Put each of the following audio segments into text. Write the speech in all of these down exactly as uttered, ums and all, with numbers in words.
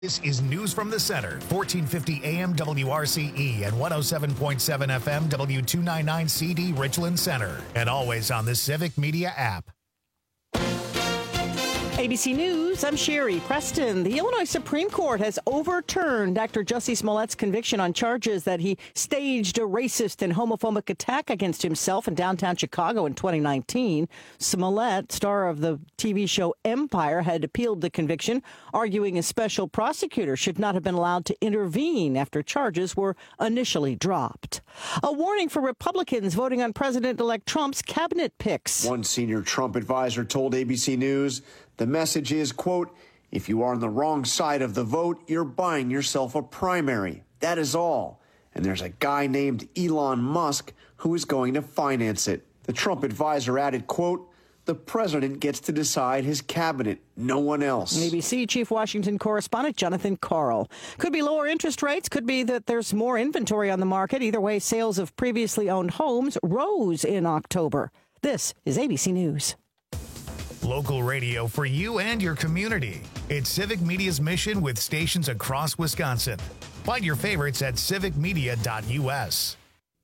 This is News from the Center, fourteen fifty A M W R C E and one oh seven point seven F M W two ninety-nine C D Richland Center, and always on the Civic Media app. A B C News, I'm Sherry Preston. The Illinois Supreme Court has overturned Actor Jussie Smollett's conviction on charges that he staged a racist and homophobic attack against himself in downtown Chicago in twenty nineteen. Smollett, star of the T V show Empire, had appealed the conviction, arguing a special prosecutor should not have been allowed to intervene after charges were initially dropped. A warning for Republicans voting on President-elect Trump's cabinet picks. One senior Trump advisor told A B C News the message is, quote, if you are on the wrong side of the vote, you're buying yourself a primary. That is all. And there's a guy named Elon Musk who is going to finance it. The Trump advisor added, quote, the president gets to decide his cabinet, no one else. A B C Chief Washington correspondent Jonathan Karl. Could be lower interest rates. Could be that there's more inventory on the market. Either way, sales of previously owned homes rose in October. This is A B C News. Local radio for you and your community. It's Civic Media's mission with stations across Wisconsin. Find your favorites at civic media dot U S.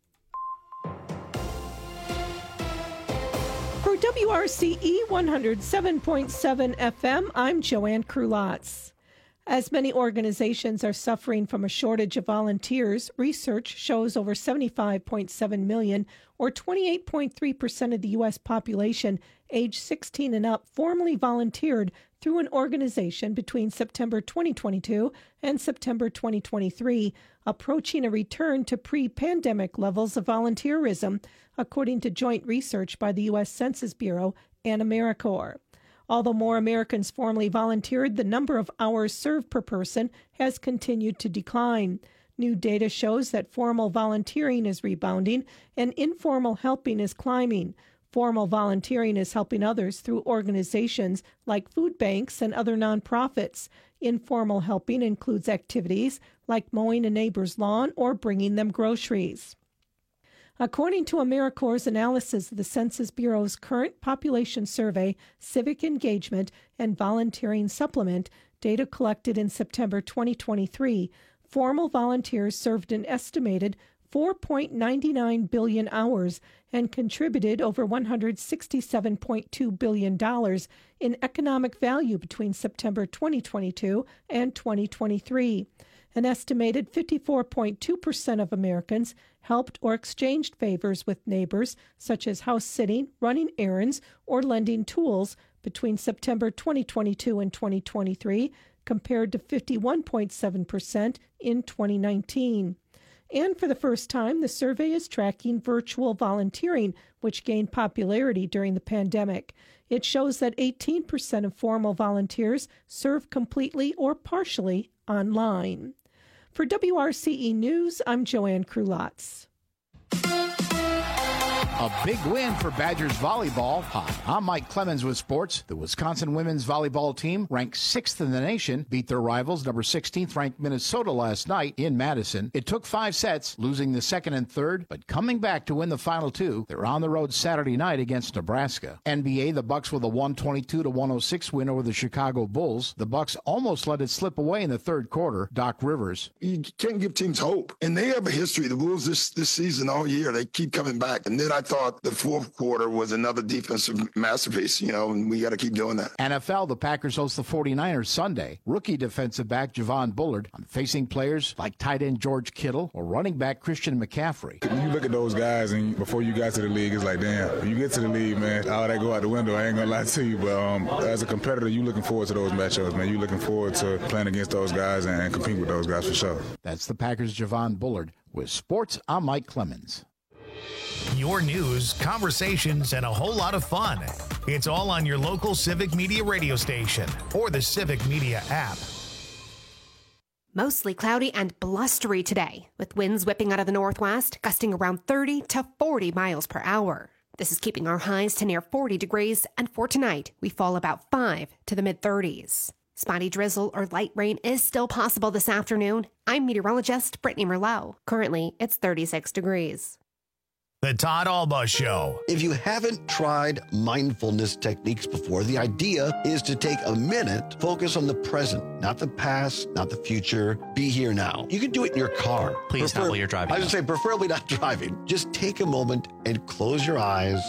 For W R C E one oh seven point seven F M, I'm Joanne Krulotz. As many organizations are suffering from a shortage of volunteers, research shows over seventy-five point seven million, or twenty-eight point three percent of the U S population age sixteen and up, formally volunteered through an organization between September twenty twenty-two and September twenty twenty-three, approaching a return to pre-pandemic levels of volunteerism, according to joint research by the U S Census Bureau and AmeriCorps. Although more Americans formally volunteered, the number of hours served per person has continued to decline. New data shows that formal volunteering is rebounding and informal helping is climbing. Formal volunteering is helping others through organizations like food banks and other nonprofits. Informal helping includes activities like mowing a neighbor's lawn or bringing them groceries. According to AmeriCorps' analysis of the Census Bureau's current population survey, Civic Engagement and Volunteering Supplement, data collected in September twenty twenty-three, formal volunteers served an estimated four point nine nine billion hours and contributed over one hundred sixty-seven point two billion dollars in economic value between September twenty twenty-two and twenty twenty-three. An estimated fifty-four point two percent of Americans helped or exchanged favors with neighbors, such as house sitting, running errands, or lending tools between September twenty twenty-two and twenty twenty-three, compared to fifty-one point seven percent in twenty nineteen. And for the first time, the survey is tracking virtual volunteering, which gained popularity during the pandemic. It shows that eighteen percent of formal volunteers serve completely or partially online. For W R C E News, I'm Joanne Krulotz. A big win for Badgers volleyball. Hi, I'm Mike Clemens with sports. The Wisconsin women's volleyball team, ranked sixth in the nation, beat their rivals, number sixteenth ranked Minnesota last night in Madison. It took five sets, losing the second and third, but coming back to win the final two. They're on the road Saturday night against Nebraska. N B A, the Bucks with a one twenty-two to one oh six win over the Chicago Bulls. The Bucks almost let it slip away in the third quarter. Doc Rivers. You can't give teams hope. And they have a history. The Wolves this, this season all year, they keep coming back. And then I thought the fourth quarter was another defensive masterpiece, you know, and we got to keep doing that. N F L, the Packers host the forty-niners Sunday. Rookie defensive back Javon Bullard on facing players like tight end George Kittle or running back Christian McCaffrey. When you look at those guys and before you got to the league, it's like, damn, when you get to the league, man, all that go out the window. I ain't going to lie to you, but um, as a competitor, you looking forward to those matchups, man. You looking forward to playing against those guys and, and competing with those guys for sure. That's the Packers' Javon Bullard. With sports, I'm Mike Clemens. Your news, conversations, and a whole lot of fun. It's all on your local Civic Media radio station or the Civic Media app. Mostly cloudy and blustery today, with winds whipping out of the northwest, gusting around thirty to forty miles per hour. This is keeping our highs to near forty degrees, and for tonight, we fall about five to the mid-thirties. Spotty drizzle or light rain is still possible this afternoon. I'm meteorologist Brittany Merlot. Currently, it's thirty-six degrees. The Todd Alba Show. If you haven't tried mindfulness techniques before, the idea is to take a minute, focus on the present, not the past, not the future. Be here now. You can do it in your car. Please not while you're driving. I would say preferably not driving. Just take a moment and close your eyes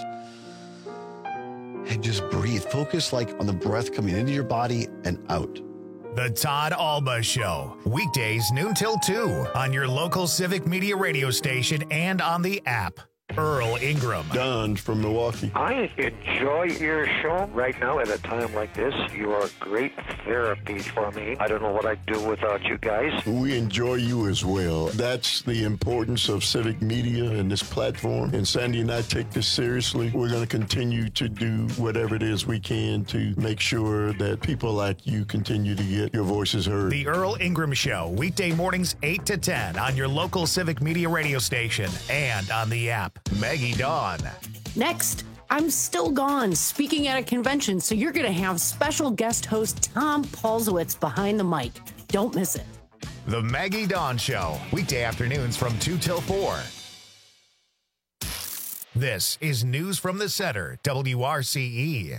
and just breathe. Focus like on the breath coming into your body and out. The Todd Alba Show. Weekdays noon till two on your local Civic Media radio station and on the app. Earl Ingram. Don from Milwaukee. I enjoy your show right now at a time like this. You are great therapy for me. I don't know what I'd do without you guys. We enjoy you as well. That's the importance of Civic Media and this platform. And Sandy and I take this seriously. We're going to continue to do whatever it is we can to make sure that people like you continue to get your voices heard. The Earl Ingram Show, weekday mornings eight to ten on your local Civic Media radio station and on the app. Maggie Dawn. Next, I'm still gone speaking at a convention, so you're going to have special guest host Tom Paulsowitz behind the mic. Don't miss it. The Maggie Dawn Show, weekday afternoons from two till four. This is News from the Center, W R C E.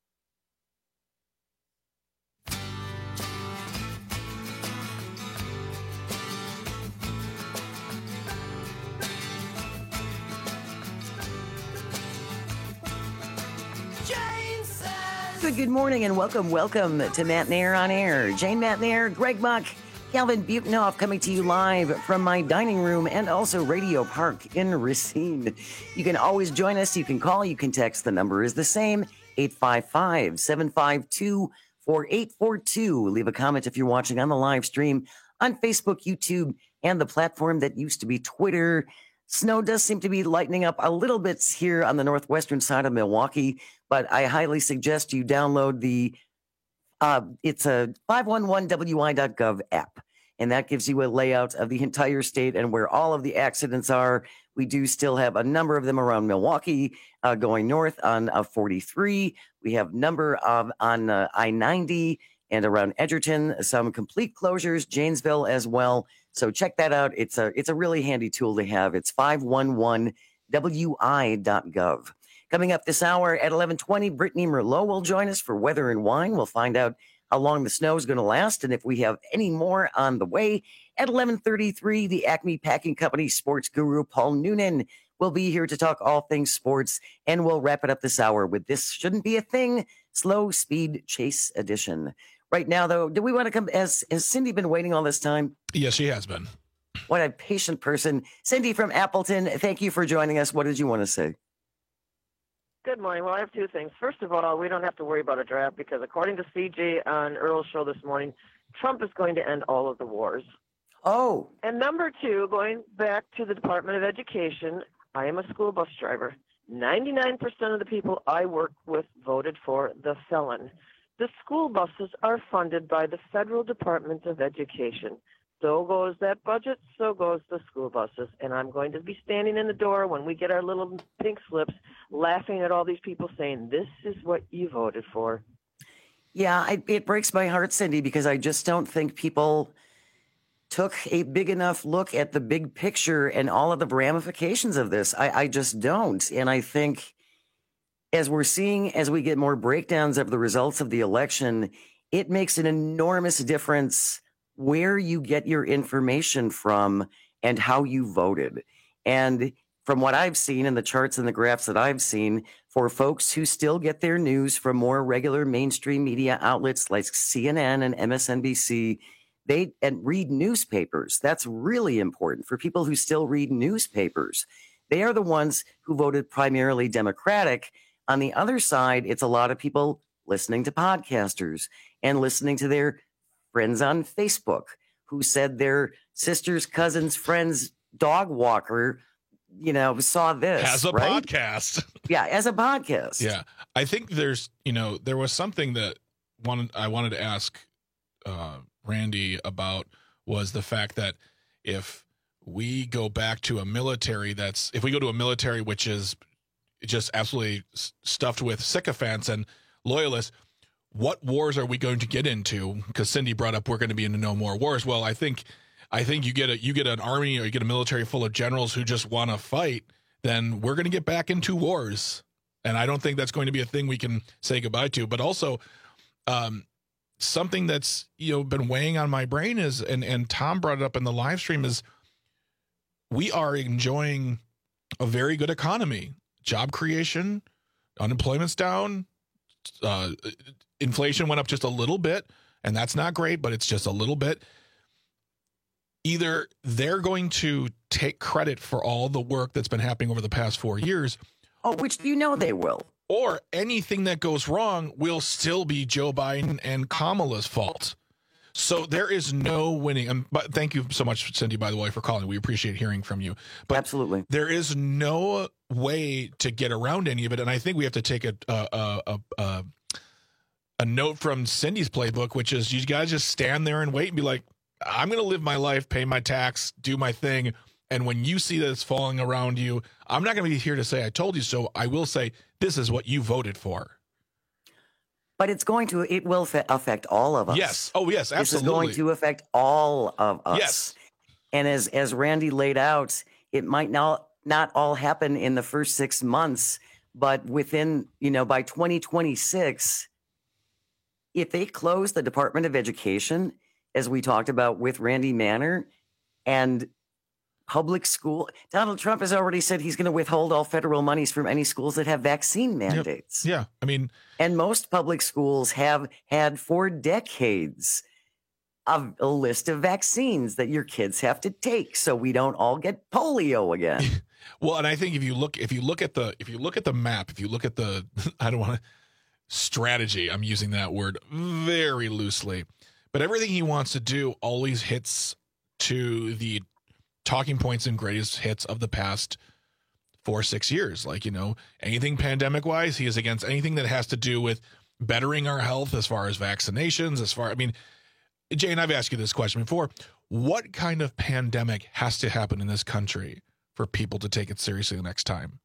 Good morning and welcome, welcome to Matt Nair on Air. Jane Matt Nair, Greg Buck, Calvin Buchnoff coming to you live from my dining room and also Radio Park in Racine. You can always join us. You can call, you can text. The number is the same, eight five five, seven five two, four eight four two. Leave a comment if you're watching on the live stream on Facebook, YouTube, and the platform that used to be Twitter. Snow does seem to be lightening up a little bit here on the northwestern side of Milwaukee, but I highly suggest you download the, uh, it's a five one one W I dot gov app, and that gives you a layout of the entire state and where all of the accidents are. We do still have a number of them around Milwaukee, uh, going north on uh, forty-three. We have number of on uh, I ninety and around Edgerton, some complete closures, Janesville as well. So check that out. It's a it's a really handy tool to have. It's five one one W I dot gov. Coming up this hour at eleven twenty, Brittany Merlot will join us for Weather and Wine. We'll find out how long the snow is going to last and if we have any more on the way. At eleven thirty-three, the Acme Packing Company sports guru Paul Noonan will be here to talk all things sports, and we'll wrap it up this hour with This Shouldn't Be a Thing, Slow Speed Chase Edition. Right now, though, do we want to come, as has Cindy been waiting all this time? Yes, she has been. What a patient person. Cindy from Appleton, thank you for joining us. What did you want to say? Good morning. Well, I have two things. First of all, we don't have to worry about a draft because according to C J on Earl's show this morning, Trump is going to end all of the wars. Oh. And number two, going back to the Department of Education, I am a school bus driver. ninety-nine percent of the people I work with voted for the felon. The school buses are funded by the Federal Department of Education. So goes that budget, so goes the school buses. And I'm going to be standing in the door when we get our little pink slips, laughing at all these people saying, this is what you voted for. Yeah, I, it breaks my heart, Cindy, because I just don't think people took a big enough look at the big picture and all of the ramifications of this. I, I just don't. And I think as we're seeing, as we get more breakdowns of the results of the election, it makes an enormous difference where you get your information from and how you voted. And from what I've seen in the charts and the graphs that I've seen, for folks who still get their news from more regular mainstream media outlets like C N N and M S N B C, they and read newspapers. That's really important for people who still read newspapers. They are the ones who voted primarily Democratic. On the other side, it's a lot of people listening to podcasters and listening to their friends on Facebook who said their sister's cousin's friend's dog walker, you know, saw this. As a right? podcast. Yeah, as a podcast. Yeah. I think there's, you know, there was something that wanted, I wanted to ask uh, Randy about was the fact that if we go back to a military that's, if we go to a military which is just absolutely stuffed with sycophants and loyalists, what wars are we going to get into? Because Cindy brought up we're going to be into no more wars. Well, I think I think you get a you get an army or you get a military full of generals who just want to fight, then we're going to get back into wars. And I don't think that's going to be a thing we can say goodbye to. But also, um, something that's, you know, been weighing on my brain is, and, and Tom brought it up in the live stream, is we are enjoying a very good economy. Job creation, unemployment's down, uh, inflation went up just a little bit, and that's not great, but it's just a little bit. Either they're going to take credit for all the work that's been happening over the past four years. Oh, which you know they will. Or anything that goes wrong will still be Joe Biden and Kamala's fault. So there is no winning. And but thank you so much, Cindy, by the way, for calling. We appreciate hearing from you. But absolutely, there is no way to get around any of it. And I think we have to take a a a, a, a note from Cindy's playbook, which is you guys just stand there and wait and be like, I'm going to live my life, pay my tax, do my thing. And when you see that it's falling around you, I'm not going to be here to say I told you so. I will say this is what you voted for. But it's going to, it will fa- affect all of us. Yes. Oh, yes, absolutely. This is going to affect all of us. Yes. And as, as Randy laid out, it might not, not all happen in the first six months, but within, you know, by twenty twenty-six, if they close the Department of Education, as we talked about with Randy Manor, and public school, Donald Trump has already said he's going to withhold all federal monies from any schools that have vaccine mandates. Yep. Yeah. I mean, and most public schools have had for decades a, a list of vaccines that your kids have to take so we don't all get polio again. Well, and I think if you look, if you look at the, if you look at the map, if you look at the, I don't want to strategy, I'm using that word very loosely, but everything he wants to do always hits to the talking points and greatest hits of the past four, six years. Like, you know, anything pandemic wise, he is against anything that has to do with bettering our health as far as vaccinations, as far, I mean, Jane, I've asked you this question before. What kind of pandemic has to happen in this country for people to take it seriously the next time?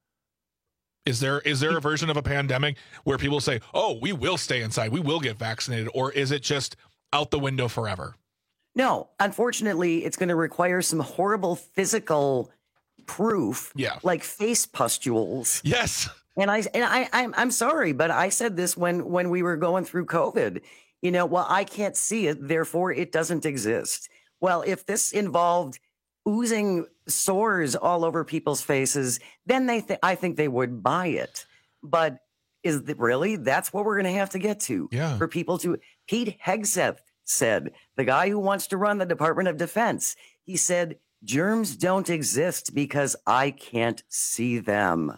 Is there, is there a version of a pandemic where people say, oh, we will stay inside, we will get vaccinated, or is it just out the window forever? No, unfortunately, it's going to require some horrible physical proof, yeah, like face pustules. Yes, and I and I I'm I'm sorry, but I said this when when we were going through COVID. You know, well, I can't see it, therefore it doesn't exist. Well, if this involved oozing sores all over people's faces, then they th- I think they would buy it. But is it really that's what we're going to have to get to? Yeah, for people to. Pete Hegseth said, the guy who wants to run the Department of Defense, he said, germs don't exist because I can't see them.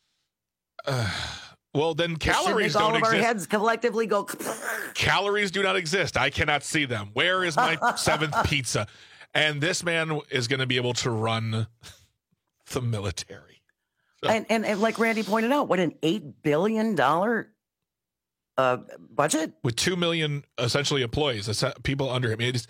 Uh, well, then calories don't all exist. All of exist. our heads collectively go. Calories do not exist. I cannot see them. Where is my seventh pizza? And this man is going to be able to run the military. So. And, and and like Randy pointed out, what an eight billion dollars Uh, budget with two million essentially employees, people under him. It is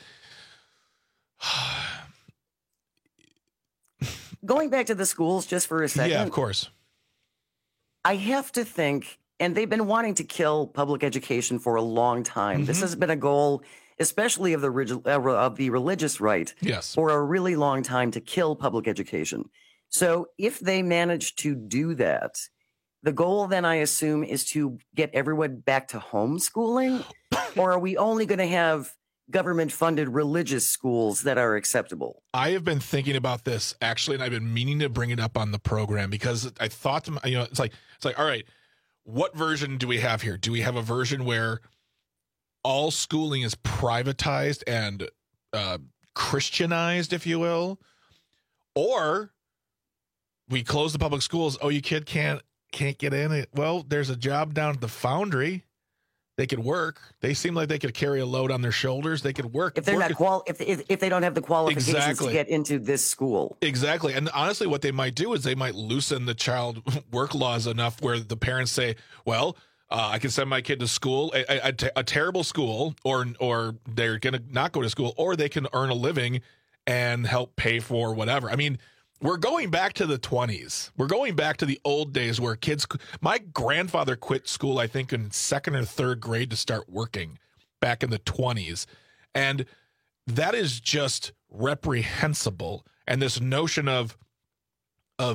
going back to the schools just for a second. Yeah, of course. I have to think, and they've been wanting to kill public education for a long time. Mm-hmm. This has been a goal, especially of the of the religious right, yes, for a really long time to kill public education. So if they manage to do that, the goal then, I assume, is to get everyone back to homeschooling, or are we only going to have government-funded religious schools that are acceptable? I have been thinking about this actually, and I've been meaning to bring it up on the program because I thought, to, you know, it's like it's like, all right, what version do we have here? Do we have a version where all schooling is privatized and uh, Christianized, if you will, or we close the public schools? Oh, you kid can't. Can't get in it. Well, there's a job down at the foundry. They could work. They seem like they could carry a load on their shoulders. They could work if they're work not qual. If, if if they don't have the qualifications exactly. to get into this school. Exactly. And honestly, what they might do is they might loosen the child work laws enough where the parents say, "Well, uh, I can send my kid to school, a, a, a terrible school, or or they're gonna not go to school, or they can earn a living and help pay for whatever." I mean. We're going back to the twenties. We're going back to the old days where kids, my grandfather quit school, I think, in second or third grade to start working back in the twenties. And that is just reprehensible. And this notion of, of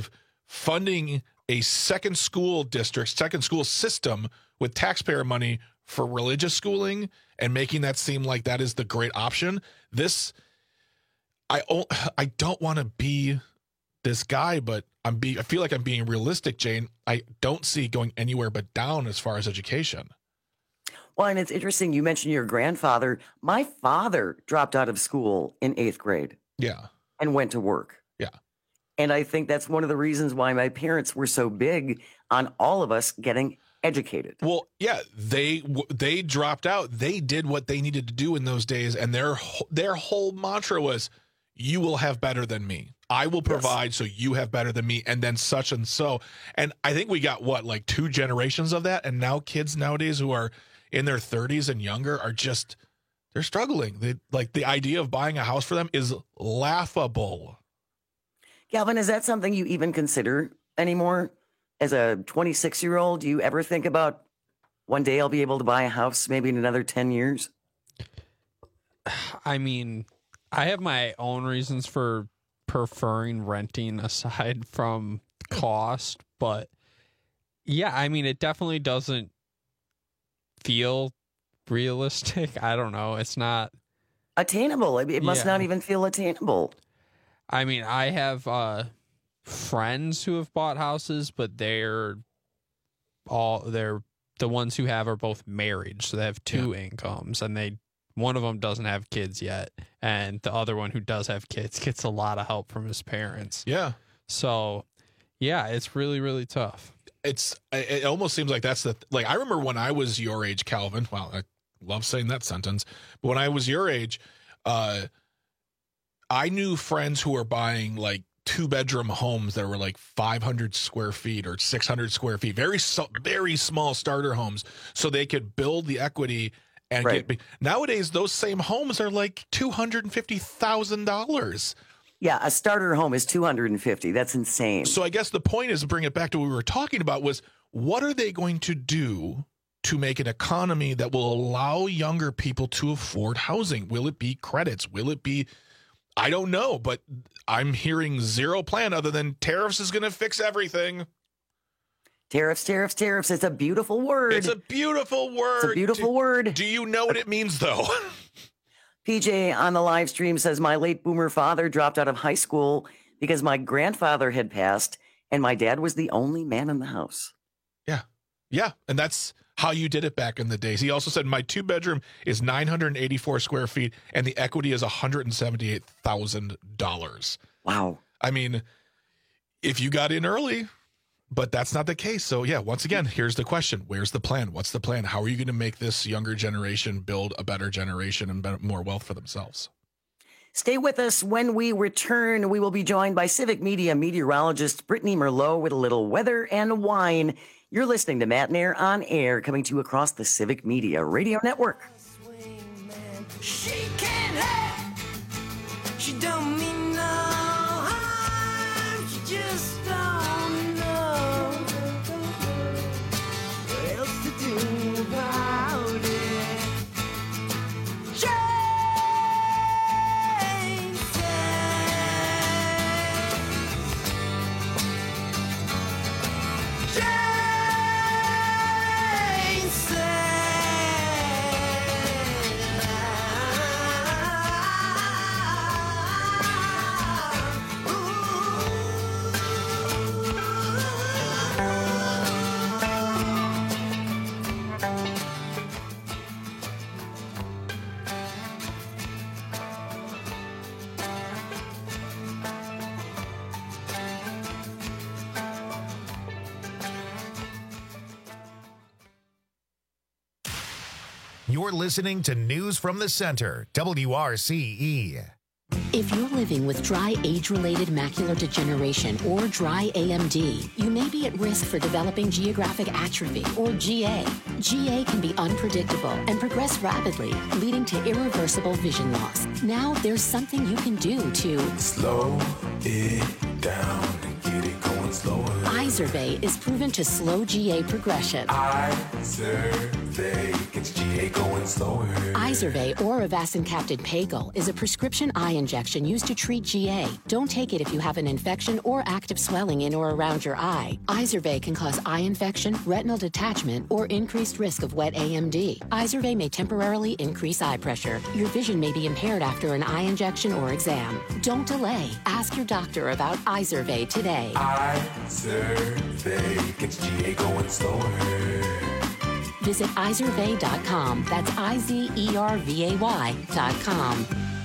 funding a second school district, second school system with taxpayer money for religious schooling and making that seem like that is the great option. This, I, I don't want to be this guy, but I'm be, I feel like I'm being realistic, Jane. I don't see going anywhere but down as far as education. Well, and it's interesting. You mentioned your grandfather. My father dropped out of school in eighth grade. Yeah. And went to work. Yeah. And I think that's one of the reasons why my parents were so big on all of us getting educated. Well, yeah, they they dropped out. They did what they needed to do in those days, and their their whole mantra was, "You will have better than me. I will provide, yes. so you have better than me, and then such and so." And I think we got what, like two generations of that, and now kids nowadays who are in their thirties and younger are just they're struggling. They, like the idea of buying a house for them is laughable. Calvin, is that something you even consider anymore? As a twenty-six-year-old, do you ever think about one day I'll be able to buy a house, maybe in another ten years? I mean, I have my own reasons for preferring renting aside from cost, but yeah, I mean, it definitely doesn't feel realistic. I don't know. It's not attainable. It must yeah. not even feel attainable. I mean, I have uh, friends who have bought houses, but they're all they're the ones who have are both married, so they have two yeah. incomes, and they one of them doesn't have kids yet, and the other one who does have kids gets a lot of help from his parents. Yeah. So, yeah, it's really really tough. It's it almost seems like that's the like I remember when I was your age, Calvin. Wow, I love saying that sentence. But when I was your age, uh, I knew friends who were buying like two bedroom homes that were like five hundred square feet or six hundred square feet, very very small starter homes, so they could build the equity and right. get. Nowadays, those same homes are like two hundred and fifty thousand dollars. Yeah, a starter home is two hundred fifty. That's insane. So I guess the point is to bring it back to what we were talking about was what are they going to do to make an economy that will allow younger people to afford housing? Will it be credits? Will it be, I don't know, but I'm hearing zero plan other than tariffs is going to fix everything. Tariffs, tariffs, tariffs. It's a beautiful word. It's a beautiful word. It's a beautiful do, word. Do you know what it means, though? P J on the live stream says, my late boomer father dropped out of high school because my grandfather had passed and my dad was the only man in the house. Yeah. Yeah. And that's how you did it back in the days. He also said, my two bedroom is nine hundred eighty-four square feet and the equity is one hundred seventy-eight thousand dollars. Wow. I mean, if you got in early, but that's not the case. So yeah, once again, here's the question. Where's the plan? What's the plan? How are you going to make this younger generation build a better generation and better, more wealth for themselves? Stay with us. When we return, we will be joined by Civic Media meteorologist Brittany Merlot with a little weather and wine. You're listening to Matt and Air on Air, coming to you across the Civic Media Radio Network. She can't have, she don't mean no harm, she just don't know what else to do about it. Jane said, Jane said, You're listening to News from the Center, W R C E. If you're living with dry age-related macular degeneration or dry A M D, you may be at risk for developing geographic atrophy or G A. G A can be unpredictable and progress rapidly, leading to irreversible vision loss. Now there's something you can do to slow it down and get it going slower. Izervay is proven to slow G A progression. Izervay gets G G A going slower. Izervay or Avastin Captain Pagel is a prescription eye injection used to treat G A. Don't take it if you have an infection or active swelling in or around your eye. Izervay can cause eye infection, retinal detachment, or increased risk of wet A M D. Izervay may temporarily increase eye pressure. Your vision may be impaired after an eye injection or exam. Don't delay. Ask your doctor about Izervay today. Izervay gets G A going slower. Visit Izervay dot com. That's I Z E R V A Y dot com.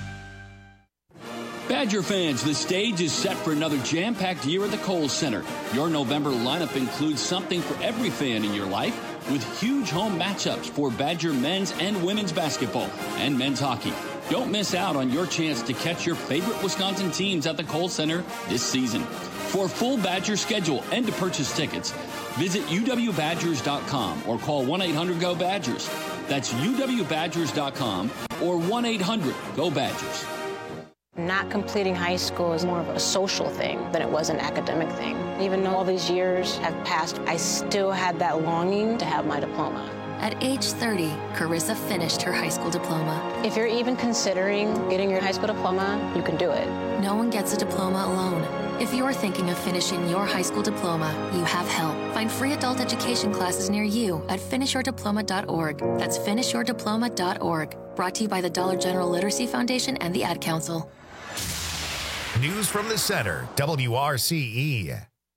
Badger fans, the stage is set for another jam-packed year at the Kohl Center. Your November lineup includes something for every fan in your life, with huge home matchups for Badger men's and women's basketball and men's hockey. Don't miss out on your chance to catch your favorite Wisconsin teams at the Kohl Center this season. For a full Badger schedule and to purchase tickets, visit U W Badgers dot com or call one eight hundred go Badgers. That's U W Badgers dot com or one eight hundred go Badgers. Not completing high school is more of a social thing than it was an academic thing. Even though all these years have passed, I still had that longing to have my diploma. At age thirty, Carissa finished her high school diploma. If you're even considering getting your high school diploma, you can do it. No one gets a diploma alone. If you're thinking of finishing your high school diploma, you have help. Find free adult education classes near you at finish your diploma dot org. That's finish your diploma dot org. Brought to you by the Dollar General Literacy Foundation and the Ad Council. News from the Center, W R C E.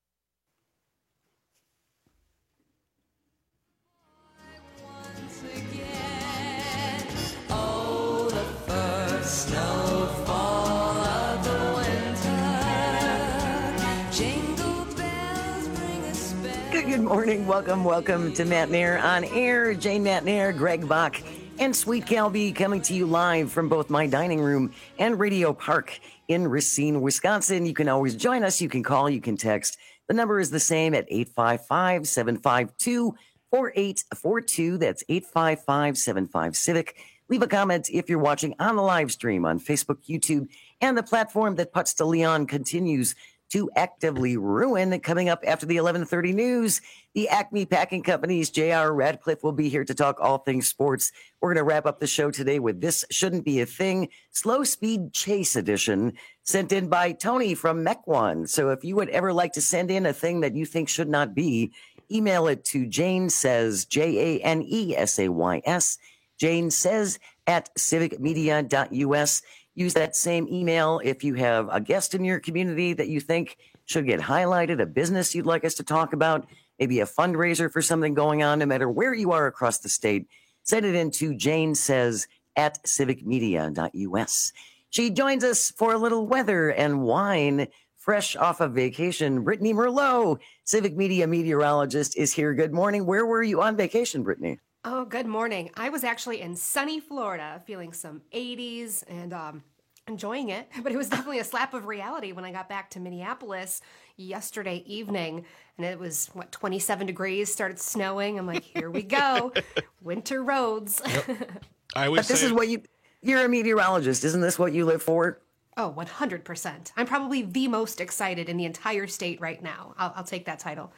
Good morning. Welcome, welcome to Matt Nair on Air. Jane Matt Nair, Greg Bach, and Sweet Calby coming to you live from both my dining room and Radio Park in Racine, Wisconsin. You can always join us. You can call, you can text. The number is the same at eight five five, seven five two, four eight four two. That's eight five five, seven five, Civic. Leave a comment if you're watching on the live stream on Facebook, YouTube, and the platform that Putz de Leon continues to actively ruin. Coming up after the eleven thirty news, the Acme Packing Company's J R Radcliffe will be here to talk all things sports. We're going to wrap up the show today with This Shouldn't Be a Thing, Slow Speed Chase Edition, sent in by Tony from Mequon. So if you would ever like to send in a thing that you think should not be, email it to Jane Says, J A N E S A Y S, Jane Says at civic media dot U S. Use that same email if you have a guest in your community that you think should get highlighted, a business you'd like us to talk about, maybe a fundraiser for something going on, no matter where you are across the state. Send it in to Jane Says at civic media dot U S. She joins us for a little weather and wine. Fresh off of vacation, Brittany Merlot, Civic Media meteorologist, is here. Good morning. Where were you on vacation, Brittany? Oh, good morning. I was actually in sunny Florida, feeling some eighties and um, enjoying it. But it was definitely a slap of reality when I got back to Minneapolis yesterday evening. And it was, what, twenty-seven degrees, started snowing. I'm like, here we go. Winter roads. Yep. I would but this say, is what you, you're a meteorologist. Isn't this what you live for? Oh, one hundred percent. I'm probably the most excited in the entire state right now. I'll, I'll take that title.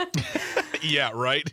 Yeah, right?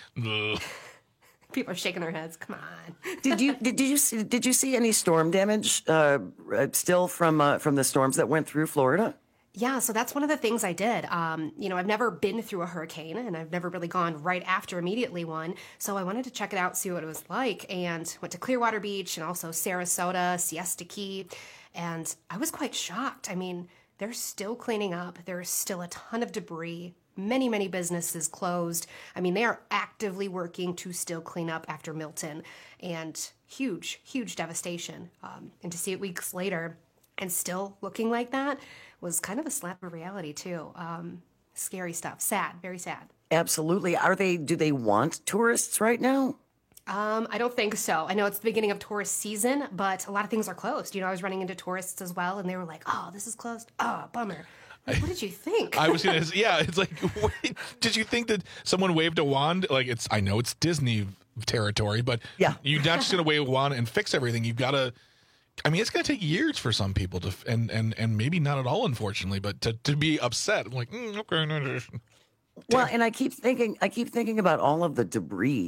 People are shaking their heads. Come on. did you did, did you see, did you see any storm damage uh, still from uh, from the storms that went through Florida? Yeah, so that's one of the things I did. Um, you know, I've never been through a hurricane, and I've never really gone right after immediately one. So I wanted to check it out, see what it was like, and went to Clearwater Beach and also Sarasota, Siesta Key, and I was quite shocked. I mean, they're still cleaning up. There's still a ton of debris. Many, many businesses closed. I mean, they are actively working to still clean up after Milton, and huge, huge devastation. Um, and to see it weeks later and still looking like that was kind of a slap of reality too. Um, scary stuff. Sad, very sad. Absolutely. Are they? Do they want tourists right now? Um, I don't think so. I know it's the beginning of tourist season, but a lot of things are closed. You know, I was running into tourists as well, and they were like, "Oh, this is closed. Oh, bummer." Like, what did you think? I was gonna, yeah. It's like, wait, did you think that someone waved a wand? Like, it's, I know it's Disney territory, but yeah, you're not just gonna wave a wand and fix everything. You've got to. I mean, it's gonna take years for some people to, and and and maybe not at all, unfortunately, but to to be upset. I'm like, mm, okay, no, no. Well, and I keep thinking, I keep thinking about all of the debris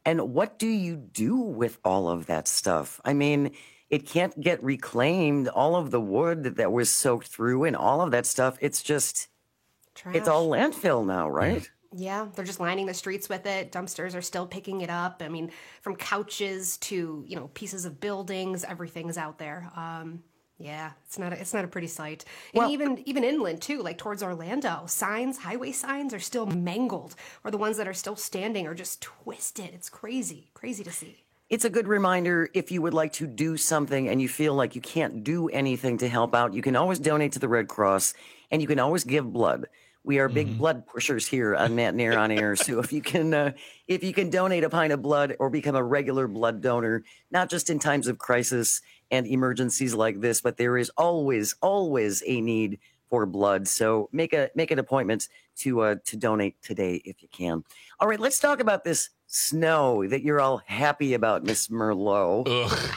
And what do you do with all of that stuff? I mean, it can't get reclaimed. All of the wood that, that was soaked through and all of that stuff, it's just, Trash. It's all landfill now, right? Yeah, they're just lining the streets with it. Dumpsters are still picking it up. I mean, from couches to, you know, pieces of buildings, everything's out there. Um, yeah, it's not a, it's not a pretty sight. And Well- even even inland too, like towards Orlando, signs, highway signs are still mangled, or the ones that are still standing are just twisted. It's crazy, crazy to see. It's a good reminder if you would like to do something and you feel like you can't do anything to help out, you can always donate to the Red Cross and you can always give blood. We are big blood pushers here on Matt Nair on Air. So if you can, uh, if you can donate a pint of blood or become a regular blood donor, not just in times of crisis and emergencies like this, but there is always, always a need for blood. So make a make an appointment to uh, to donate today if you can. All right, let's talk about this snow that you're all happy about, Miss Merlot. Ugh.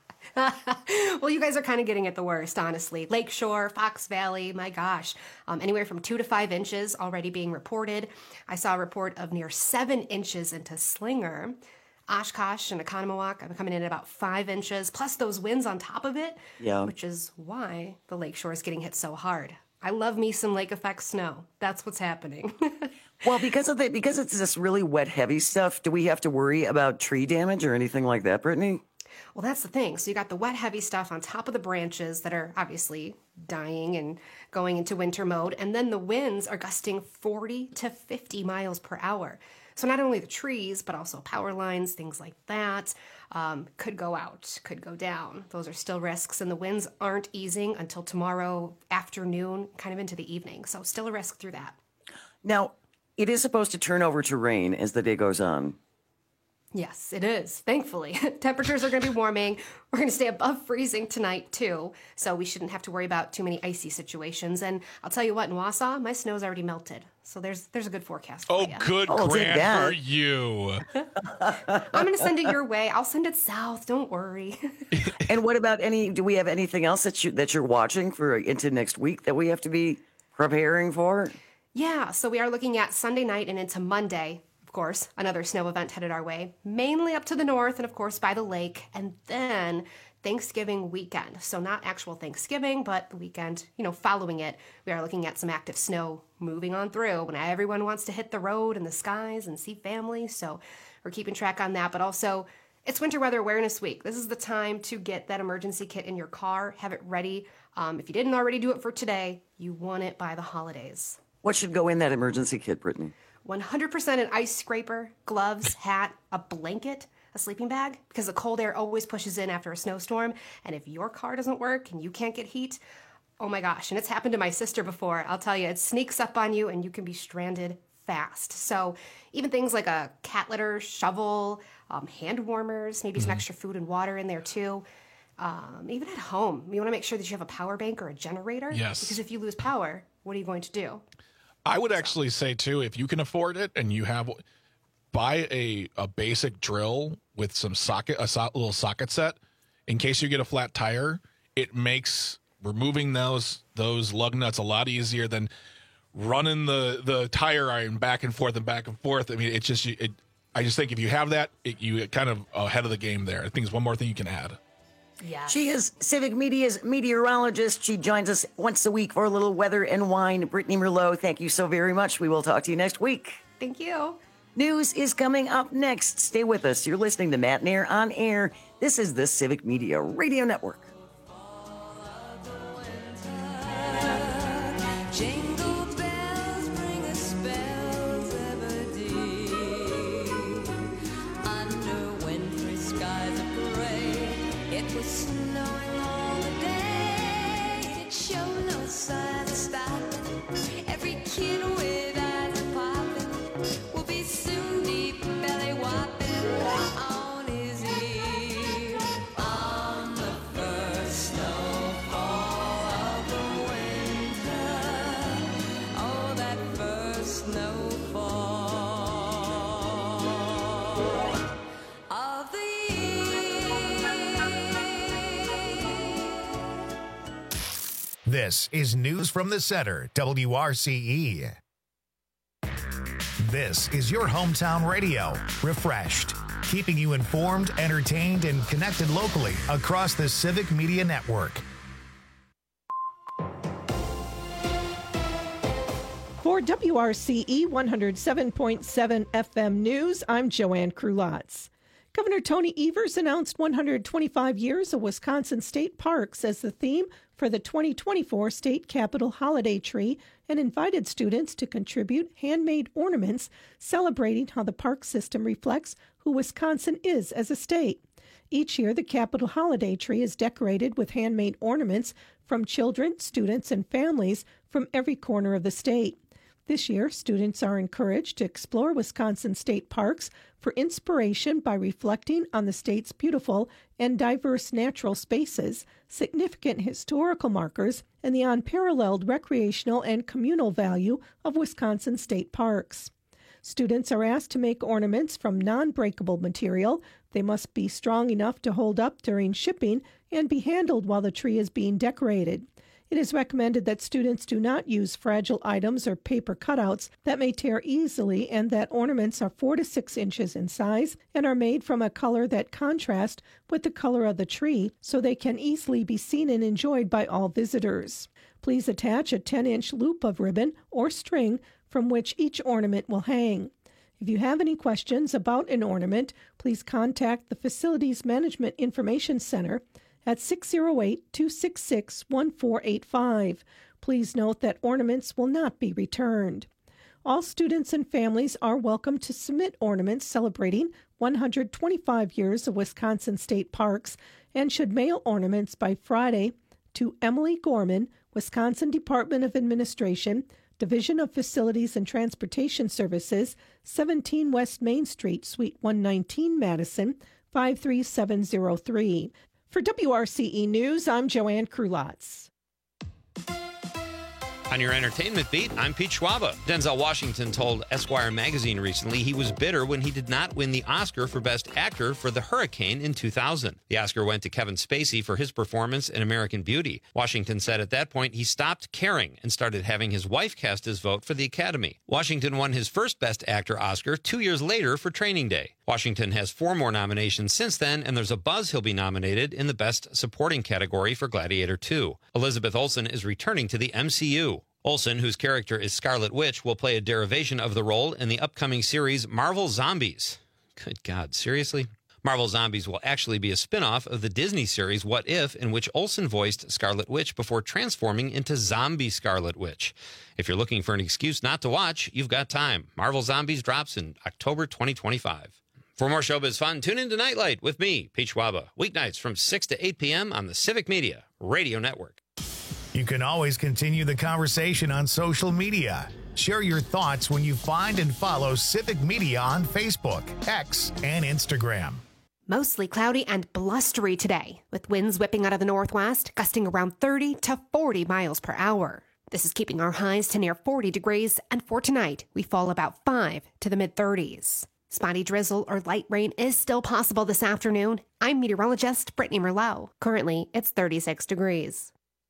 Well, you guys are kind of getting it the worst, honestly. Lakeshore, Fox Valley, my gosh. Um, anywhere from two to five inches already being reported. I saw a report of near seven inches into Slinger. Oshkosh and Economowoc, I'm coming in at about five inches, plus those winds on top of it, Yeah. which is why the lakeshore is getting hit so hard. I love me some lake effect snow. That's what's happening. Well, because of the because it's this really wet, heavy stuff, do we have to worry about tree damage or anything like that, Brittany? Well, that's the thing. So you got the wet, heavy stuff on top of the branches that are obviously dying and going into winter mode. And then the winds are gusting forty to fifty miles per hour. So not only the trees, but also power lines, things like that, um, could go out, could go down. Those are still risks. And the winds aren't easing until tomorrow afternoon, kind of into the evening. So still a risk through that. Now, it is supposed to turn over to rain as the day goes on. Yes, it is. Thankfully, temperatures are going to be warming. We're going to stay above freezing tonight, too. So we shouldn't have to worry about too many icy situations. And I'll tell you what, in Wausau, my snow's already melted. So there's there's a good forecast for Oh, you. good Oh, take Grant that. for you. I'm going to send it your way. I'll send it south. Don't worry. And what about any? Do we have anything else that you that you're watching for into next week that we have to be preparing for? Yeah, so we are looking at Sunday night and into Monday. Of course, another snow event headed our way, mainly up to the north and, of course, by the lake. And then Thanksgiving weekend. So not actual Thanksgiving, but the weekend, you know, following it, we are looking at some active snow moving on through when everyone wants to hit the road and the skies and see family. So we're keeping track on that. But also, it's Winter Weather Awareness Week. This is the time to get that emergency kit in your car, have it ready. Um, if you didn't already do it for today, you want it by the holidays. What should go in that emergency kit, Brittany? one hundred percent an ice scraper, gloves, hat, a blanket, a sleeping bag, because the cold air always pushes in after a snowstorm. And if your car doesn't work and you can't get heat, oh my gosh, and it's happened to my sister before, I'll tell you, it sneaks up on you and you can be stranded fast. So even things like a cat litter, shovel, um, hand warmers, maybe some extra food and water in there too. Um, even at home, you want to make sure that you have a power bank or a generator. Yes. Because if you lose power, what are you going to do? I would actually say too, if you can afford it and you have, buy a a basic drill with some socket, a so, little socket set, in case you get a flat tire. It makes removing those those lug nuts a lot easier than running the the tire iron back and forth and back and forth. I mean, it's just it. I just think if you have that, it, you get kind of ahead of the game there. I think it's one more thing you can add. Yeah. She is Civic Media's meteorologist. She joins us once a week for a little weather and wine. Brittany Merlot, thank you so very much. We will talk to you next week. Thank you. News is coming up next. Stay with us. You're listening to Matt Nair on Air. This is the Civic Media Radio Network. Jingle bells bring us spells ever deep. Under wintry skies of gray, it was snowing all the day. It showed no sign of stopping. Every kid with eyes popping will be soon deep belly whopping on his ear. On the first snowfall of the winter. Oh, that first snowfall of the This is News from the Center, W R C E. This is your hometown radio, refreshed. keeping you informed, entertained, and connected locally across the Civic Media Network. For W R C E one oh seven point seven F M News, I'm Joanne Krulotz. Governor Tony Evers announced one hundred twenty-five years of Wisconsin state parks as the theme for the twenty twenty-four State Capitol Holiday Tree and invited students to contribute handmade ornaments celebrating how the park system reflects who Wisconsin is as a state. Each year, the Capitol Holiday Tree is decorated with handmade ornaments from children, students, and families from every corner of the state. This year, students are encouraged to explore Wisconsin state parks for inspiration by reflecting on the state's beautiful and diverse natural spaces, significant historical markers, and the unparalleled recreational and communal value of Wisconsin state parks. Students are asked to make ornaments from non-breakable material. They must be strong enough to hold up during shipping and be handled while the tree is being decorated. It is recommended that students do not use fragile items or paper cutouts that may tear easily, and that ornaments are four to six inches in size and are made from a color that contrasts with the color of the tree so they can easily be seen and enjoyed by all visitors. Please attach a ten-inch loop of ribbon or string from which each ornament will hang. If you have any questions about an ornament, please contact the Facilities Management Information Center at six oh eight, two six six, one four eight five. Please note that ornaments will not be returned. All students and families are welcome to submit ornaments celebrating one hundred twenty-five years of Wisconsin state parks and should mail ornaments by Friday to Emily Gorman, Wisconsin Department of Administration, Division of Facilities and Transportation Services, seventeen West Main Street, Suite one nineteen, Madison, five three seven zero three. For W R C E News, I'm Joanne Krulotz. On your entertainment beat, I'm Pete Schwaba. Denzel Washington told Esquire magazine recently he was bitter when he did not win the Oscar for Best Actor for The Hurricane in two thousand. The Oscar went to Kevin Spacey for his performance in American Beauty. Washington said at that point he stopped caring and started having his wife cast his vote for the Academy. Washington won his first Best Actor Oscar two years later for Training Day. Washington has four more nominations since then, and there's a buzz he'll be nominated in the Best Supporting category for Gladiator two. Elizabeth Olsen is returning to the M C U. Olsen, whose character is Scarlet Witch, will play a derivation of the role in the upcoming series Marvel Zombies. Good God, seriously? Marvel Zombies will actually be a spin-off of the Disney series What If, in which Olsen voiced Scarlet Witch before transforming into Zombie Scarlet Witch. If you're looking for an excuse not to watch, you've got time. Marvel Zombies drops in October twenty twenty-five. For more showbiz fun, tune in to Nightlight with me, Pete Schwaba, weeknights from six to eight p.m. on the Civic Media Radio Network. You can always continue the conversation on social media. Share your thoughts when you find and follow Civic Media on Facebook, X, and Instagram. Mostly cloudy and blustery today, with winds whipping out of the northwest, gusting around thirty to forty miles per hour. This is keeping our highs to near forty degrees, and for tonight, we fall about five to the mid-thirties. Spotty drizzle or light rain is still possible this afternoon. I'm meteorologist Brittany Merlot. Currently, it's thirty-six degrees.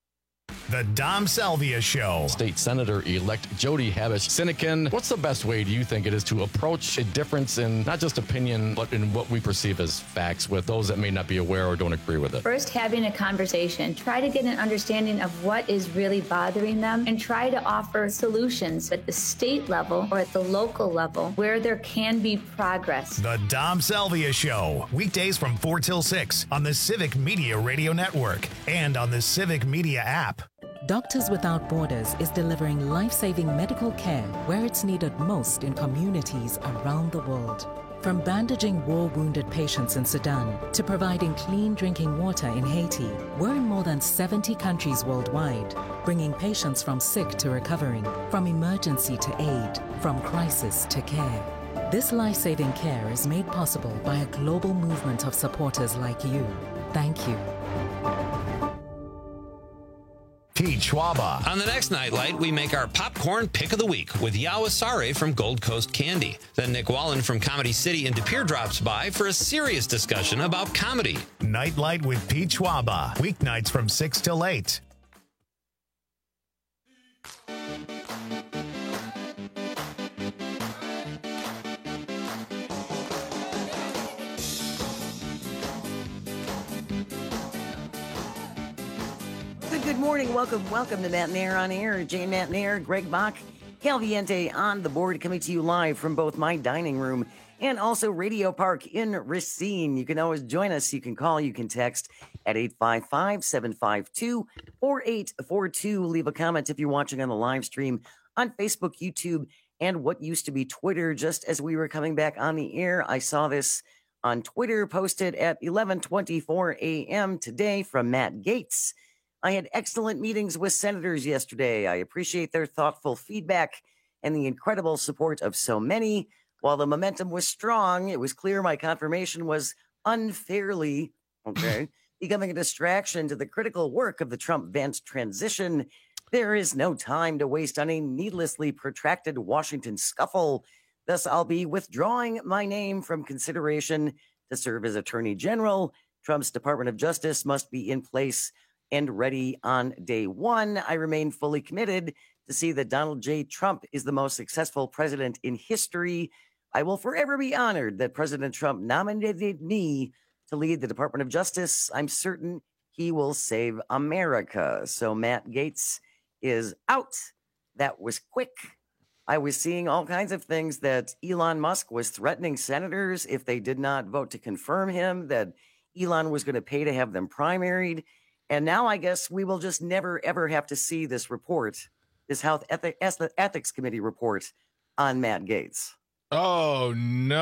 The Dom Salvia Show. State Senator-elect Jody Habush-Sinekin, what's the best way, do you think, it is to approach a difference in not just opinion, but in what we perceive as facts with those that may not be aware or don't agree with it? First, having a conversation. Try to get an understanding of what is really bothering them and try to offer solutions at the state level or at the local level where there can be progress. The Dom Salvia Show. Weekdays from four till six on the Civic Media Radio Network and on the Civic Media app. Doctors Without Borders is delivering life-saving medical care where it's needed most in communities around the world. From bandaging war-wounded patients in Sudan to providing clean drinking water in Haiti, we're in more than seventy countries worldwide, bringing patients from sick to recovering, from emergency to aid, from crisis to care. This life-saving care is made possible by a global movement of supporters like you. Thank you. Pete Schwaba. On the next Nightlight, we make our popcorn pick of the week with Yawa Sare from Gold Coast Candy. Then Nick Wallen from Comedy City in De Pere drops by for a serious discussion about comedy. Nightlight with Pete Schwaba. Weeknights from six till eight. good morning. Welcome, welcome to Matt Nair on Air. Jane Matt Nair, Greg Bach, Calviente on the board, coming to you live from both my dining room and also Radio Park in Racine. You can always join us. You can call, you can text at eight five five, seven five two, four eight four two. Leave a comment if you're watching on the live stream on Facebook, YouTube, and what used to be Twitter. Just as we were coming back on the air, I saw this on Twitter, posted at eleven twenty-four a.m. today from Matt Gaetz. I had excellent meetings with senators yesterday. I appreciate their thoughtful feedback and the incredible support of so many. While the momentum was strong, it was clear my confirmation was unfairly, okay, becoming a distraction to the critical work of the Trump-Vance transition. There is no time to waste on a needlessly protracted Washington scuffle. Thus, I'll be withdrawing my name from consideration to serve as Attorney General. Trump's Department of Justice must be in place and ready on day one. I remain fully committed to see that Donald J. Trump is the most successful president in history. I will forever be honored that President Trump nominated me to lead the Department of Justice. I'm certain he will save America. So Matt Gaetz is out. That was quick. I was seeing all kinds of things that Elon Musk was threatening senators if they did not vote to confirm him, that Elon was going to pay to have them primaried. And now I guess we will just never, ever have to see this report, this House Ethics Committee report on Matt Gaetz. Oh,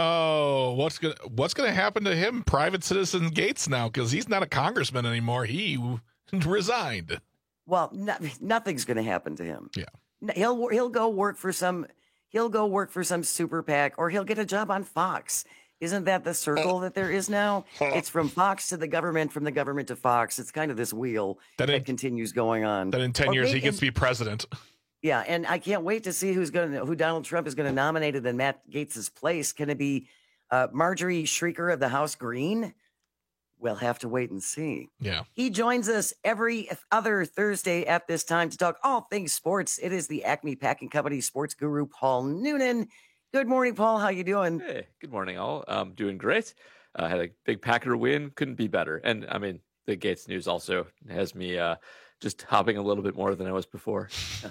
no. What's going what's going to happen to him, private citizen Gaetz, now? Because he's not a congressman anymore. He resigned. Well, no, nothing's going to happen to him. Yeah. He'll he'll go work for some he'll go work for some super PAC, or he'll get a job on Fox. Isn't that the circle that there is now? It's from Fox to the government, from the government to Fox. It's kind of this wheel that, that in, continues going on. That in ten or years maybe, he gets to be president. Yeah, and I can't wait to see who's going to who Donald Trump is going to nominate in Matt Gaetz's place. Can it be uh, Marjorie Shrieker of the House Green? We'll have to wait and see. Yeah. He joins us every other Thursday at this time to talk all things sports. It is the Acme Packing Company sports guru, Paul Noonan. Good morning, Paul. How you doing? Hey, good morning, all. Um, doing great. Uh, had a big Packer win. Couldn't be better. And, I mean, the Gaetz news also has me uh, just hopping a little bit more than I was before.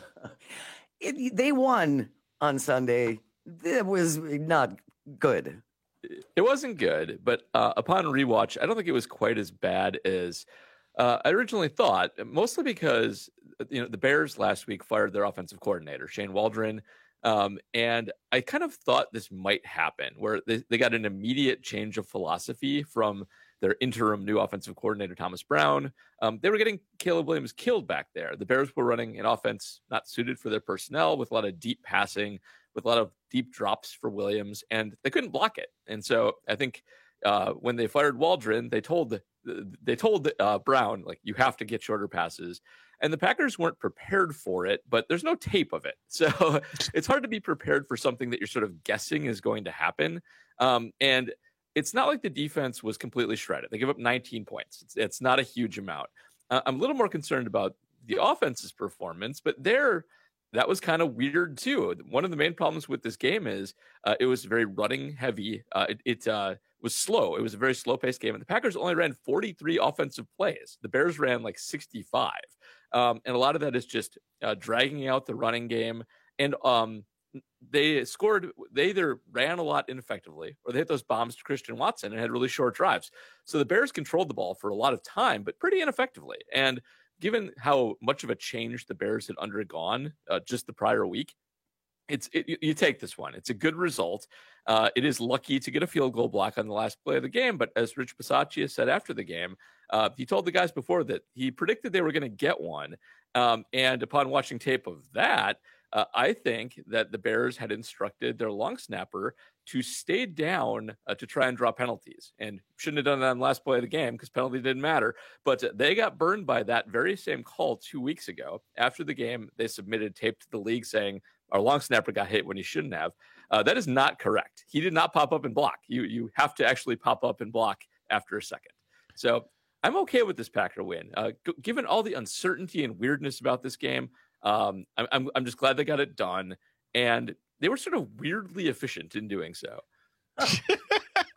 it, they won on Sunday. It was not good. It wasn't good, but uh, upon rewatch, I don't think it was quite as bad as uh, I originally thought, mostly because you know the Bears last week fired their offensive coordinator, Shane Waldron, um, and I kind of thought this might happen, where they, they got an immediate change of philosophy from their interim new offensive coordinator, Thomas Brown. Um, they were getting Caleb Williams killed back there. The Bears were running an offense not suited for their personnel, with a lot of deep passing, with a lot of deep drops for Williams, and they couldn't block it. And so I think uh, when they fired Waldron, they told they told uh, Brown, like, you have to get shorter passes. And the Packers weren't prepared for it, but there's no tape of it. So it's hard to be prepared for something that you're sort of guessing is going to happen. Um, and it's not like the defense was completely shredded. They give up nineteen points. It's, it's not a huge amount. Uh, I'm a little more concerned about the offense's performance, but they're that was kind of weird too. One of the main problems with this game is uh, it was very running heavy. Uh, it it uh, was slow. It was a very slow paced game. And the Packers only ran forty-three offensive plays. The Bears ran like sixty-five. Um, and a lot of that is just uh, dragging out the running game. And um, they scored, they either ran a lot ineffectively or they hit those bombs to Christian Watson and had really short drives. So the Bears controlled the ball for a lot of time, but pretty ineffectively. And given how much of a change the Bears had undergone uh, just the prior week, it's it, you take this one. It's a good result. Uh, it is lucky to get a field goal block on the last play of the game, but as Rich Bisaccia said after the game, uh, he told the guys before that he predicted they were going to get one. Um, and upon watching tape of that, uh, I think that the Bears had instructed their long snapper to stay down uh, to try and draw penalties, and shouldn't have done that on the last play of the game because penalty didn't matter. But uh, they got burned by that very same call two weeks ago. After the game, they submitted tape to the league saying our long snapper got hit when he shouldn't have. Uh, that is not correct. He did not pop up and block. You you have to actually pop up and block after a second. So I'm okay with this Packer win. Uh, g- given all the uncertainty and weirdness about this game, um, I'm, I'm I'm just glad they got it done. And they were sort of weirdly efficient in doing so.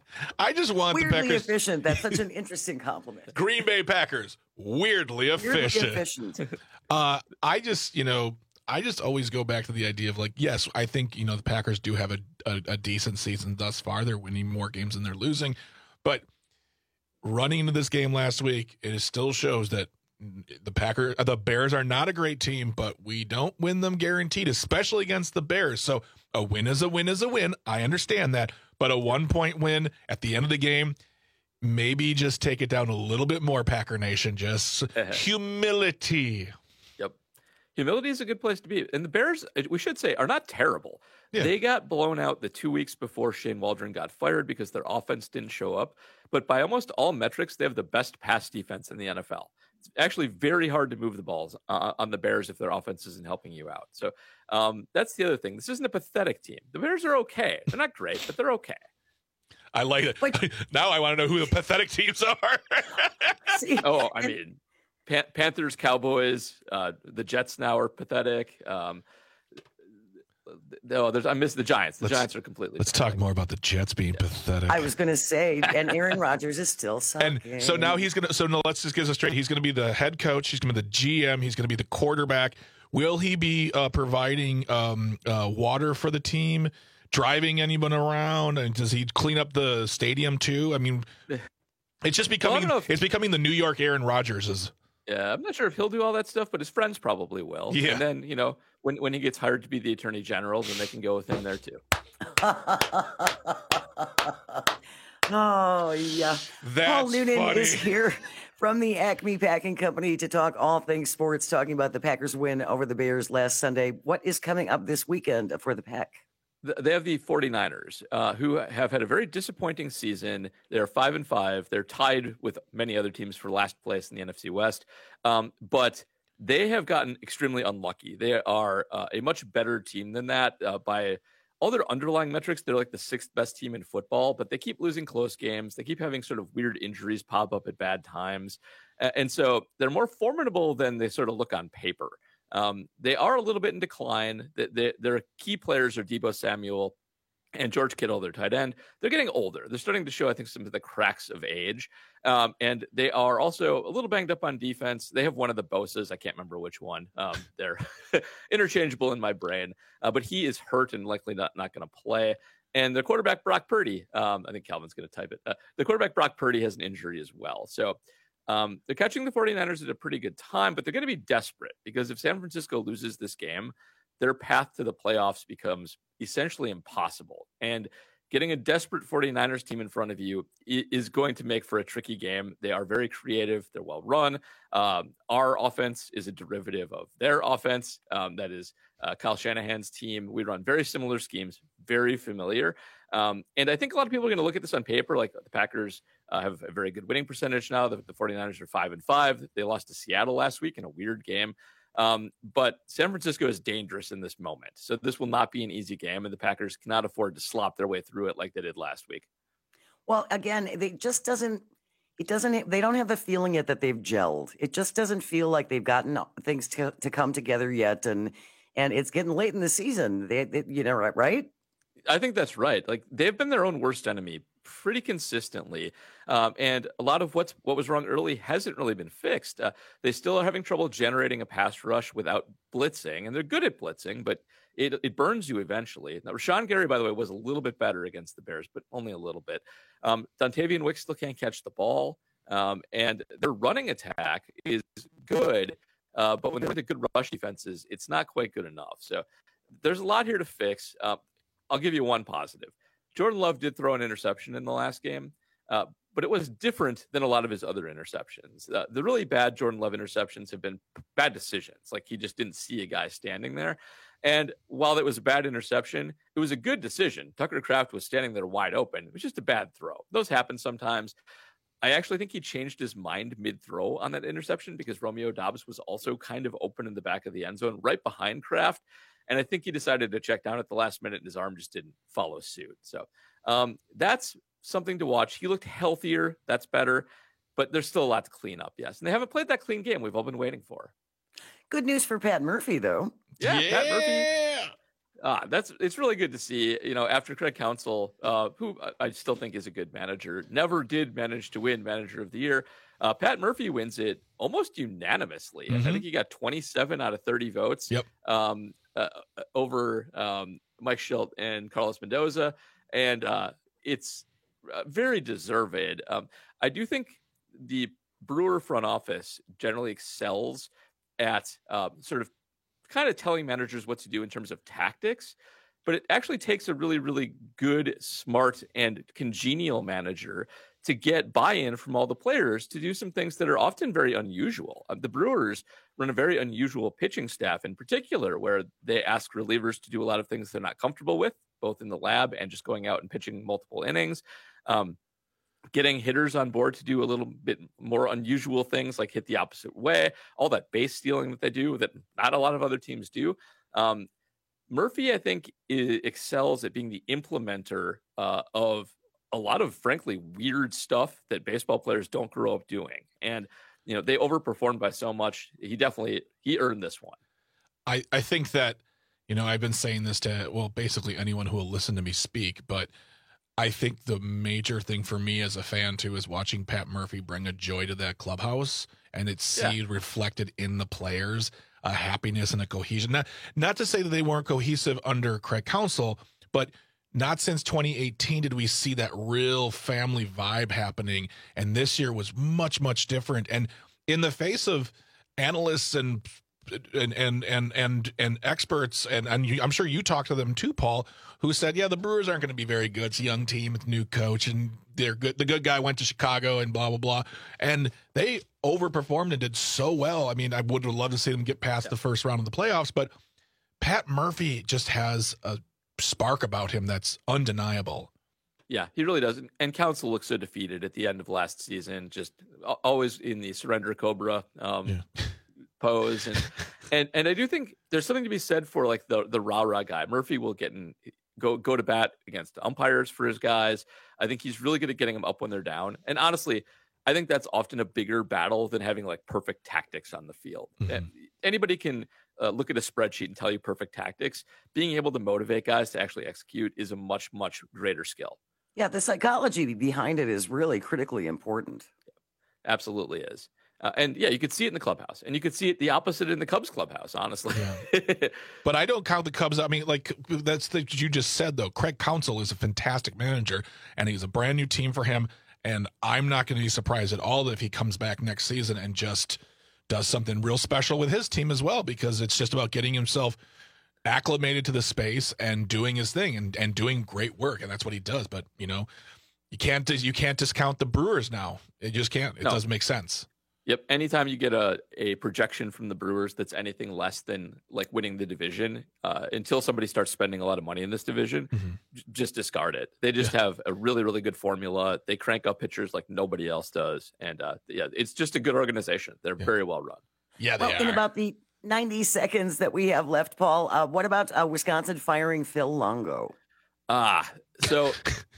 I just want weirdly the Packers efficient. That's such an interesting compliment. Green Bay Packers, weirdly efficient. Weirdly efficient. Uh, I just, you know, I just always go back to the idea of like, yes, I think, you know, the Packers do have a, a, a decent season thus far. They're winning more games than they're losing. But running into this game last week, it still shows that the Packers, the Bears are not a great team, but we don't win them guaranteed, especially against the Bears. So a win is a win is a win. I understand that. But a one-point win at the end of the game, maybe just take it down a little bit more, Packer Nation. Just humility. Yep. Humility is a good place to be. And the Bears, we should say, are not terrible. Yeah. They got blown out the two weeks before Shane Waldron got fired because their offense didn't show up. But by almost all metrics, they have the best pass defense in the N F L. It's actually very hard to move the balls uh, on the Bears if their offense isn't helping you out. So um, that's the other thing. This isn't a pathetic team. The Bears are okay. They're not great, but they're okay. I like it. Like, now I want to know who the pathetic teams are. oh, I mean, Pan- Panthers, Cowboys, uh, the Jets now are pathetic. Um, no, there's I miss the Giants. The let's, Giants are completely. Let's pathetic. talk more about the Jets being yeah. pathetic. I was going to say, and Aaron Rodgers is still sucking. And so now he's going to. So no, let's just get this straight. He's going to be the head coach. He's going to be the G M. He's going to be the quarterback. Will he be uh, providing um, uh, water for the team? Driving anyone around? And does he clean up the stadium too? I mean, it's just becoming. Well, if, it's becoming the New York Aaron Rodgers is. Yeah, I'm not sure if he'll do all that stuff, but his friends probably will. Yeah. And then, you know, when, when he gets hired to be the attorney general, then they can go with him there too. oh, yeah. That's Paul Noonan funny. is here from the Acme Packing Company to talk all things sports, talking about the Packers win over the Bears last Sunday. What is coming up this weekend for the Pack? They have the 49ers, uh, who have had a very disappointing season. They're five and five. They're tied with many other teams for last place in the N F C West. Um, but they have gotten extremely unlucky. They are uh, a much better team than that uh, by all their underlying metrics. They're like the sixth best team in football, but they keep losing close games. They keep having sort of weird injuries pop up at bad times. And so they're more formidable than they sort of look on paper. Um, they are a little bit in decline. They, their key players are Deebo Samuel and George Kittle, their tight end. They're getting older. They're starting to show, I think, some of the cracks of age. Um, and they are also a little banged up on defense. They have one of the Bosas. I can't remember which one. Um, they're interchangeable in my brain. Uh, but he is hurt and likely not, not going to play. And the quarterback, Brock Purdy, um, I think Calvin's going to type it. Uh, the quarterback, Brock Purdy, has an injury as well. So Um, they're catching the 49ers at a pretty good time, but they're going to be desperate because if San Francisco loses this game, their path to the playoffs becomes essentially impossible. And getting a desperate 49ers team in front of you is going to make for a tricky game. They are very creative. They're well run. Um, our offense is a derivative of their offense. Um, that is uh, Kyle Shanahan's team. We run very similar schemes, very familiar. Um, and I think a lot of people are going to look at this on paper, like the Packers uh, have a very good winning percentage now. The, the 49ers are five and five. They lost to Seattle last week in a weird game. Um, but San Francisco is dangerous in this moment. So this will not be an easy game, and the Packers cannot afford to slop their way through it like they did last week. Well, again, it just doesn't, it doesn't, they don't have the feeling yet that they've gelled. It just doesn't feel like they've gotten things to, to come together yet. And, and it's getting late in the season. They, they, you know, right? I think that's right. Like they've been their own worst enemy pretty consistently. Um, and a lot of what's what was wrong early hasn't really been fixed. Uh, they still are having trouble generating a pass rush without blitzing, and they're good at blitzing, but it, it burns you eventually. Now, Rashawn Gary, by the way, was a little bit better against the Bears, but only a little bit. Um, Dontavian Wicks still can't catch the ball, um, and their running attack is good, uh, but when they're the good rush defenses, it's not quite good enough. So there's a lot here to fix. Uh, I'll give you one positive. Jordan Love did throw an interception in the last game, uh, but it was different than a lot of his other interceptions. Uh, the really bad Jordan Love interceptions have been bad decisions. Like he just didn't see a guy standing there. And while it was a bad interception, it was a good decision. Tucker Kraft was standing there wide open. It was just a bad throw. Those happen sometimes. I actually think he changed his mind mid-throw on that interception because Romeo Doubs was also kind of open in the back of the end zone right behind Kraft. And I think he decided to check down at the last minute and his arm just didn't follow suit. So um, that's something to watch. He looked healthier. That's better. But there's still a lot to clean up, yes. And they haven't played that clean game we've all been waiting for. Good news for Pat Murphy, though. Yeah, yeah. Pat Murphy. Ah, that's it's really good to see. You know, after Craig Counsell, uh, who I I still think is a good manager, never did manage to win Manager of the Year. Uh, Pat Murphy wins it almost unanimously. I Mhm. think he got twenty-seven out of thirty votes. Yep. Um, uh, uh, over um, Mike Schilt and Carlos Mendoza, and uh, it's uh, very deserved. Um, I do think the Brewer front office generally excels at uh, sort of kind of telling managers what to do in terms of tactics, but it actually takes a really, really good, smart, and congenial manager to get buy-in from all the players to do some things that are often very unusual. Uh, the Brewers run a very unusual pitching staff in particular, where they ask relievers to do a lot of things they're not comfortable with, both in the lab and just going out and pitching multiple innings. Um, getting hitters on board to do a little bit more unusual things like hit the opposite way, all that base stealing that they do that not a lot of other teams do. Um, Murphy, I think, i- excels at being the implementer uh, of a lot of, frankly, weird stuff that baseball players don't grow up doing. And, you know, they overperformed by so much. He definitely, he earned this one. I, I think that, you know, I've been saying this to, well, basically anyone who will listen to me speak, but I think the major thing for me as a fan too is watching Pat Murphy bring a joy to that clubhouse, and it's see Yeah. reflected in the players, a happiness and a cohesion. Not not to say that they weren't cohesive under Craig Counsell, but not since twenty eighteen did we see that real family vibe happening. And this year was much, much different. And in the face of analysts and and and and and, and experts, and, and you, I'm sure you talked to them too, Paul, who said, yeah, the Brewers aren't going to be very good. It's a young team with a new coach, and they're good. The good guy went to Chicago and blah, blah, blah. And they overperformed and did so well. I mean, I would have loved to see them get past the first round of the playoffs, but Pat Murphy just has a spark about him that's undeniable. Yeah, he really does. And- And Counsell looks so defeated at the end of last season, just al- always in the surrender Cobra um, pose. And, and and I do think there's something to be said for like the the rah-rah guy. Murphy will get in, go go to bat against umpires for his guys. I think he's really good at getting them up when they're down. And honestly, I think that's often a bigger battle than having like perfect tactics on the field. And anybody can uh, look at a spreadsheet and tell you perfect tactics. Being able to motivate guys to actually execute is a much, much greater skill. Yeah, the psychology behind it is really critically important. Absolutely is. Uh, and yeah, you could see it in the clubhouse, and you could see it the opposite in the Cubs clubhouse, honestly. But I don't count the Cubs. I mean, like that's the you just said though. Craig Counsell is a fantastic manager, and he's a brand new team for him. And I'm not going to be surprised at all if he comes back next season and just does something real special with his team as well, because it's just about getting himself acclimated to the space and doing his thing and, and doing great work, and that's what he does. But you know, you can't you can't discount the Brewers now. It just can't. It No. doesn't make sense. Yep. Anytime you get a, a projection from the Brewers that's anything less than like winning the division, uh, until somebody starts spending a lot of money in this division, j- just discard it. They just have a really, really good formula. They crank up pitchers like nobody else does. And uh, yeah, it's just a good organization. They're very well run. Yeah, Well, in about the ninety seconds that we have left, Paul, uh, what about uh, Wisconsin firing Phil Longo? Ah, so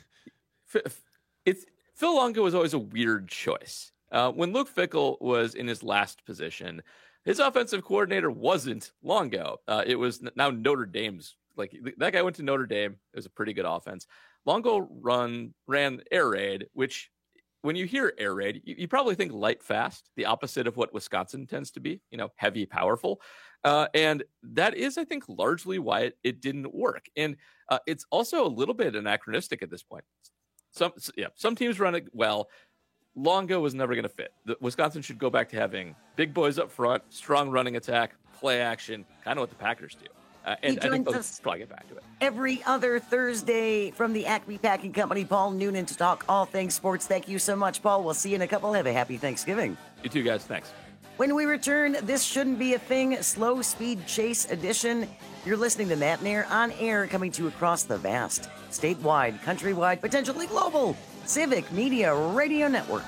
f- f- it's Phil Longo was always a weird choice. Uh, when Luke Fickell was in his last position, his offensive coordinator wasn't Longo. Uh, it was n- now Notre Dame's. Like th- that guy went to Notre Dame. It was a pretty good offense. Longo run ran air raid, which when you hear air raid, you, you probably think light, fast, the opposite of what Wisconsin tends to be. You know, heavy, powerful. Uh, and that is, I think, largely why it, it didn't work. And uh, it's also a little bit anachronistic at this point. Some, yeah, some teams run it well. Longo was never going to fit. The, Wisconsin should go back to having big boys up front, strong running attack, play action, kind of what the Packers do. Uh, and He I think joins they'll us probably get back to it. Every other Thursday from the Acme Packing Company, Paul Noonan, to talk all things sports. Thank you so much, Paul. We'll see you in a couple. Have a happy Thanksgiving. You too, guys. Thanks. When we return, this shouldn't be a thing, slow speed chase edition. You're listening to Matt Nair on air, coming to you across the vast, statewide, countrywide, potentially global Civic Media Radio Network.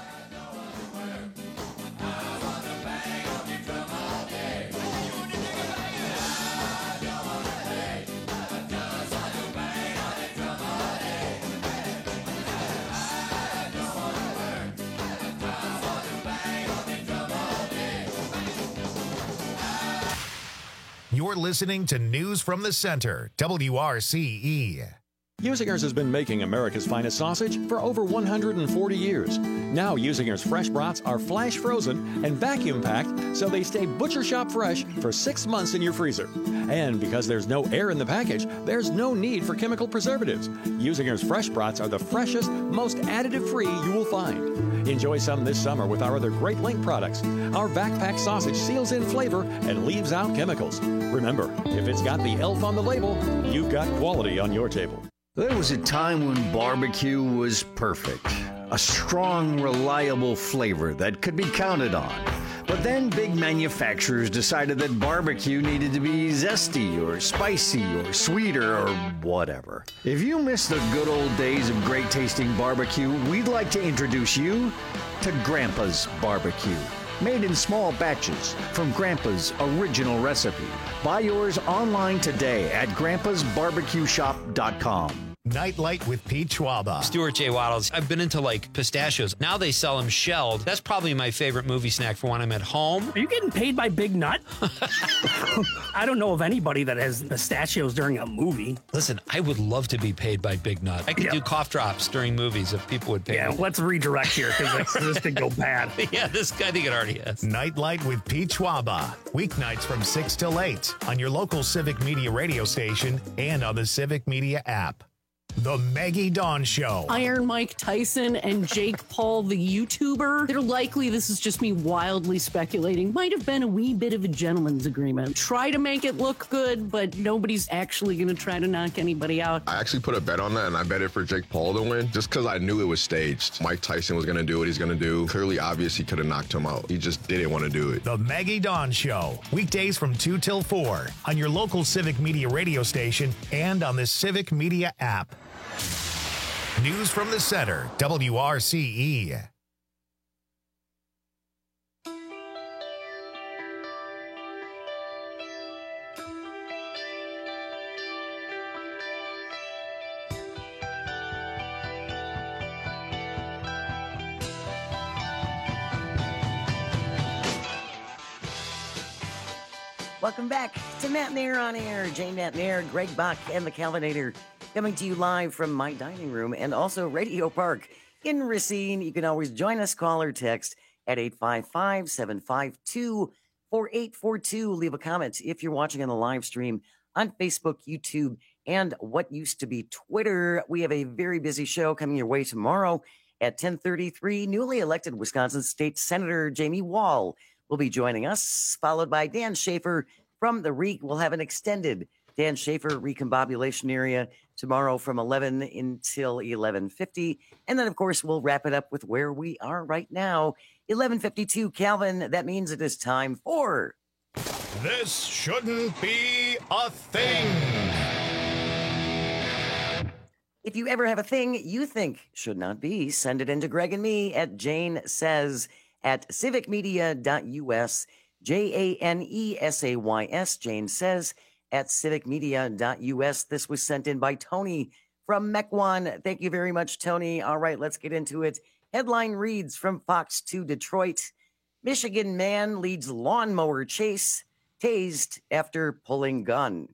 You're listening to News from the Center, W R C E. Usinger's has been making America's finest sausage for over one hundred forty years. Now Usinger's fresh brats are flash frozen and vacuum packed so they stay butcher shop fresh for six months in your freezer. And because there's no air in the package, there's no need for chemical preservatives. Usinger's fresh brats are the freshest, most additive-free you will find. Enjoy some this summer with our other Great Link products. Our vac-packed sausage seals in flavor and leaves out chemicals. Remember, if it's got the elf on the label, you've got quality on your table. There was a time when barbecue was perfect. A strong, reliable flavor that could be counted on. But then big manufacturers decided that barbecue needed to be zesty or spicy or sweeter or whatever. If you miss the good old days of great tasting barbecue, we'd like to introduce you to Grandpa's Barbecue. Made in small batches from Grandpa's original recipe. Buy yours online today at grandpas barbecue shop dot com. Nightlight with Pete Schwaba. Stuart J. Waddles. I've been into like pistachios. Now they sell them shelled. That's probably my favorite movie snack for when I'm at home. Are you getting paid by Big Nut? I don't know of anybody that has pistachios during a movie. Listen, I would love to be paid by Big Nut. I could Yeah. do cough drops during movies if people would pay Yeah, me. let's redirect here because this could go bad. Yeah, this guy, I think it already has. Nightlight with Pete Schwaba. Weeknights from six till eight on your local Civic Media radio station and on the Civic Media app. The Maggie Dawn Show. Iron Mike Tyson and Jake Paul, the YouTuber. They're likely, this is just me wildly speculating, might have been a wee bit of a gentleman's agreement. Try to make it look good, but nobody's actually going to try to knock anybody out. I actually put a bet on that, and I bet it for Jake Paul to win, just because I knew it was staged. Mike Tyson was going to do what he's going to do. Clearly, obvious, he could have knocked him out. He just didn't want to do it. The Maggie Dawn Show. Weekdays from two till four on your local Civic Media radio station and on the Civic Media app. News from the Center, W R C E. Welcome back to Matt Nair on Air. Jane Matt Nair, Greg Buck, and the Calvinator coming to you live from my dining room and also Radio Park in Racine. You can always join us, call or text at eight five five, seven five two, four eight four two. Leave a comment if you're watching on the live stream on Facebook, YouTube, and what used to be Twitter. We have a very busy show coming your way tomorrow at ten thirty-three. Newly elected Wisconsin State Senator Jamie Wall will be joining us, followed by Dan Schaefer from the R E C. We'll have an extended Dan Schaefer recombobulation area tomorrow from eleven until eleven fifty. And then, of course, we'll wrap it up with where we are right now. eleven fifty-two, Calvin. That means it is time for... This shouldn't be a thing. If you ever have a thing you think should not be, send it in to Greg and me at Jane Says at civic media dot U S, J A N E S A Y S, Jane Says at civic media dot U S. This was sent in by Tony from Mequon. Thank you very much, Tony. All right, let's get into it. Headline reads from Fox two Detroit. Michigan man leads lawnmower chase, tased after pulling gun.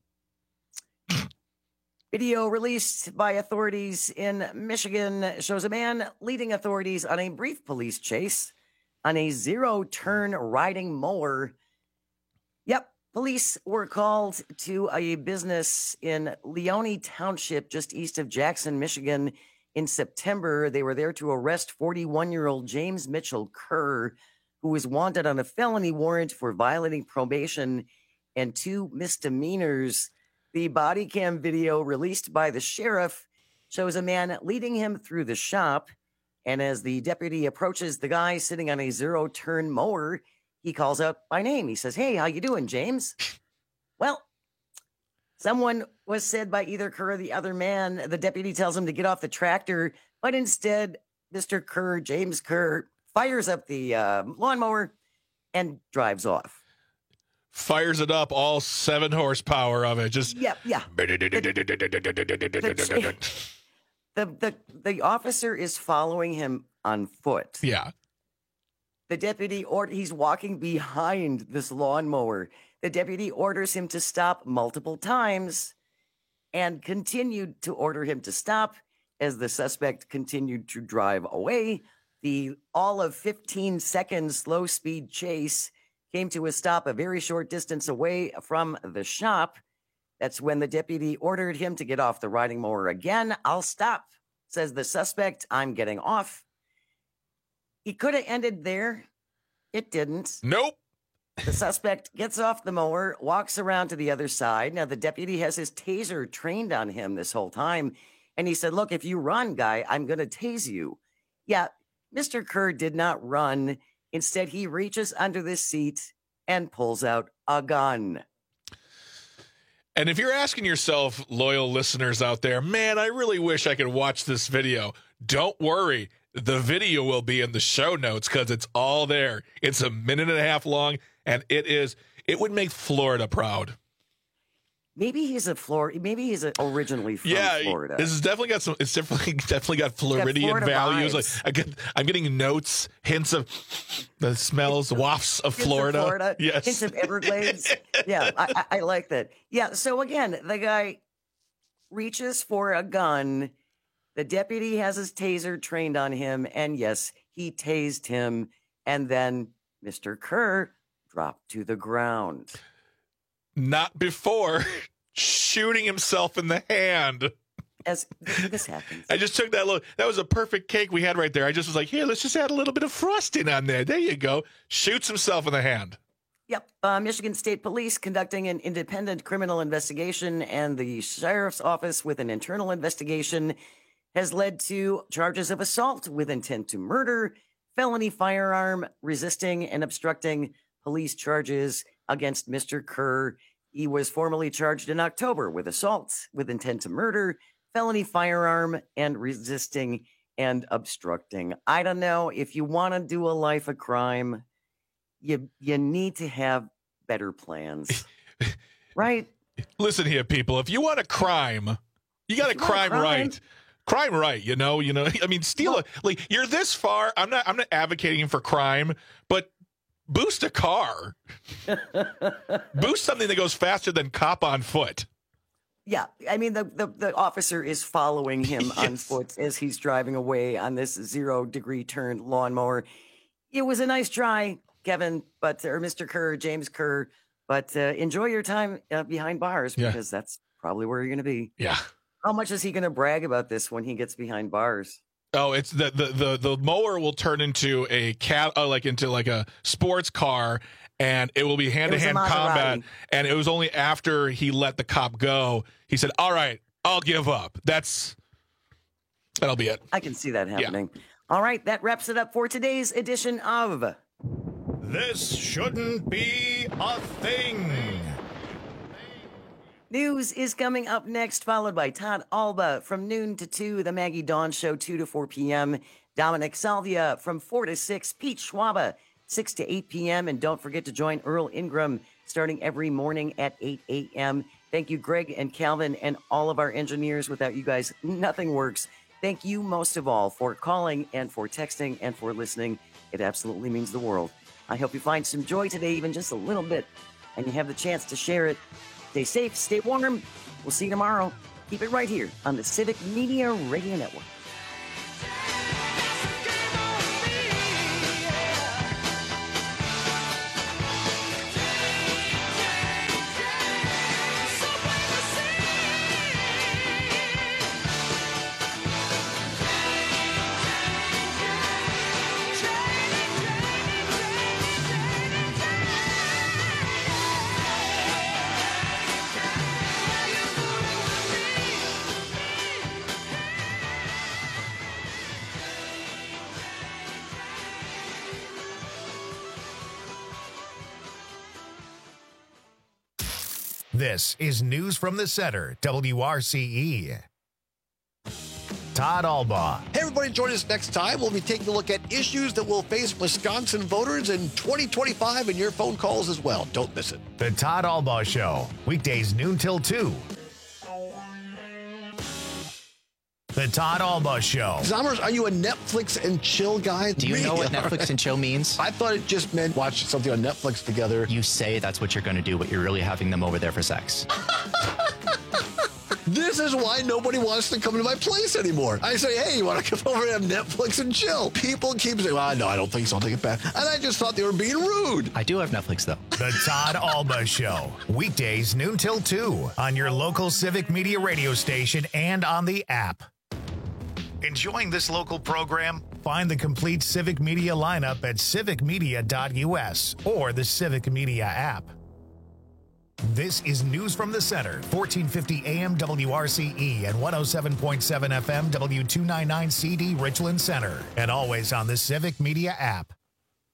Video released by authorities in Michigan shows a man leading authorities on a brief police chase on a zero-turn riding mower. Yep, police were called to a business in Leone Township, just east of Jackson, Michigan, in September. They were there to arrest forty-one-year-old James Mitchell Kerr, who was wanted on a felony warrant for violating probation and two misdemeanors. The body cam video released by the sheriff shows a man leading him through the shop. And as the deputy approaches the guy sitting on a zero-turn mower, he calls out by name. He says, "Hey, how you doing, James?" Well, someone was said by either Kerr or the other man. The deputy tells him to get off the tractor, but instead, Mister Kerr, James Kerr, fires up the uh, lawnmower and drives off. Fires it up, all seven horsepower of it. Just yeah, yeah. The, the the officer is following him on foot. Yeah. The deputy, or he's walking behind this lawnmower. The deputy orders him to stop multiple times and continued to order him to stop as the suspect continued to drive away. The all of fifteen second slow speed chase came to a stop a very short distance away from the shop. That's when the deputy ordered him to get off the riding mower again. I'll stop, says the suspect. I'm getting off. He could have ended there. It didn't. Nope. The suspect gets off the mower, walks around to the other side. Now, the deputy has his taser trained on him this whole time. And he said, look, if you run, guy, I'm going to tase you. Yeah, Mister Kerr did not run. Instead, he reaches under the seat and pulls out a gun. And if you're asking yourself, loyal listeners out there, man, I really wish I could watch this video. Don't worry. The video will be in the show notes because it's all there. It's a minute and a half long, and it is. It would make Florida proud. Maybe he's a Florida. Maybe he's a, originally from yeah, Florida. This has definitely got some. It's definitely definitely got Floridian Florida values. Like vibes. I get, I'm getting notes, hints of the smells, wafts of Hints Florida. Of Florida. Yes, Hints of Everglades. Yeah, I, I, I like that. Yeah. So again, the guy reaches for a gun. The deputy has his taser trained on him, and yes, he tased him, and then Mister Kerr dropped to the ground. Not before shooting himself in the hand. As this happens. I just took that little, that was a perfect cake we had right there. I just was like, here, let's just add a little bit of frosting on there. There you go. Shoots himself in the hand. Yep. Uh, Michigan State Police conducting an independent criminal investigation, and the sheriff's office with an internal investigation has led to charges of assault with intent to murder, felony firearm, resisting and obstructing police charges against Mister Kerr. He was formally charged in October with assault with intent to murder, felony firearm, and resisting and obstructing. I don't know. If you want to do a life of crime, you you need to have better plans. Right? Listen here, people. If you want a crime, you got to crime, crime right. Crime right, you know, you know. I mean, steal a like you're this far. I'm not I'm not advocating for crime, but boost a car. Boost something that goes faster than cop on foot. Yeah, I mean, the, the, the officer is following him yes. on foot as he's driving away on this zero-degree turn lawnmower. It was a nice try, Kevin, but or Mister Kerr, James Kerr, but uh, enjoy your time uh, behind bars because yeah. that's probably where you're going to be. Yeah. How much is he going to brag about this when he gets behind bars? Oh, it's the the the, the mower will turn into a cat, uh, like into like a sports car, and it will be hand to hand combat. And it was only after he let the cop go, he said, "All right, I'll give up." That's that'll be it. I can see that happening. Yeah. All right, that wraps it up for today's edition of This Shouldn't Be a Thing. News is coming up next, followed by Todd Alba from noon to two, the Maggie Dawn Show, two to four p.m., Dominic Salvia from four to six, Pete Schwaba, six to eight p.m., and don't forget to join Earl Ingram starting every morning at eight a.m. Thank you, Greg and Calvin, and all of our engineers. Without you guys, nothing works. Thank you most of all for calling and for texting and for listening. It absolutely means the world. I hope you find some joy today, even just a little bit, and you have the chance to share it. Stay safe, stay warm. We'll see you tomorrow. Keep it right here on the Civic Media Radio Network. This is News from the Center, W R C E. Todd Alba. Hey, everybody, join us next time. We'll be taking a look at issues that will face Wisconsin voters in twenty twenty-five and your phone calls as well. Don't miss it. The Todd Alba Show, weekdays noon till two. The Todd Alba Show. Zommers, are you a Netflix and chill guy? Do you Really? know what Netflix and chill means? I thought it just meant watch something on Netflix together. You say that's what you're going to do, but you're really having them over there for sex. This is why nobody wants to come to my place anymore. I say, hey, you want to come over and have Netflix and chill? People keep saying, well, no, I don't think so. I'll take it back. And I just thought they were being rude. I do have Netflix, though. The Todd Alba Show. Weekdays noon till two on your local Civic Media radio station and on the app. Enjoying this local program? Find the complete Civic Media lineup at civic media dot u s or the Civic Media app. This is News from the Center, fourteen fifty A M W R C E and one oh seven point seven F M W two ninety-nine C D Richland Center, and always on the Civic Media app.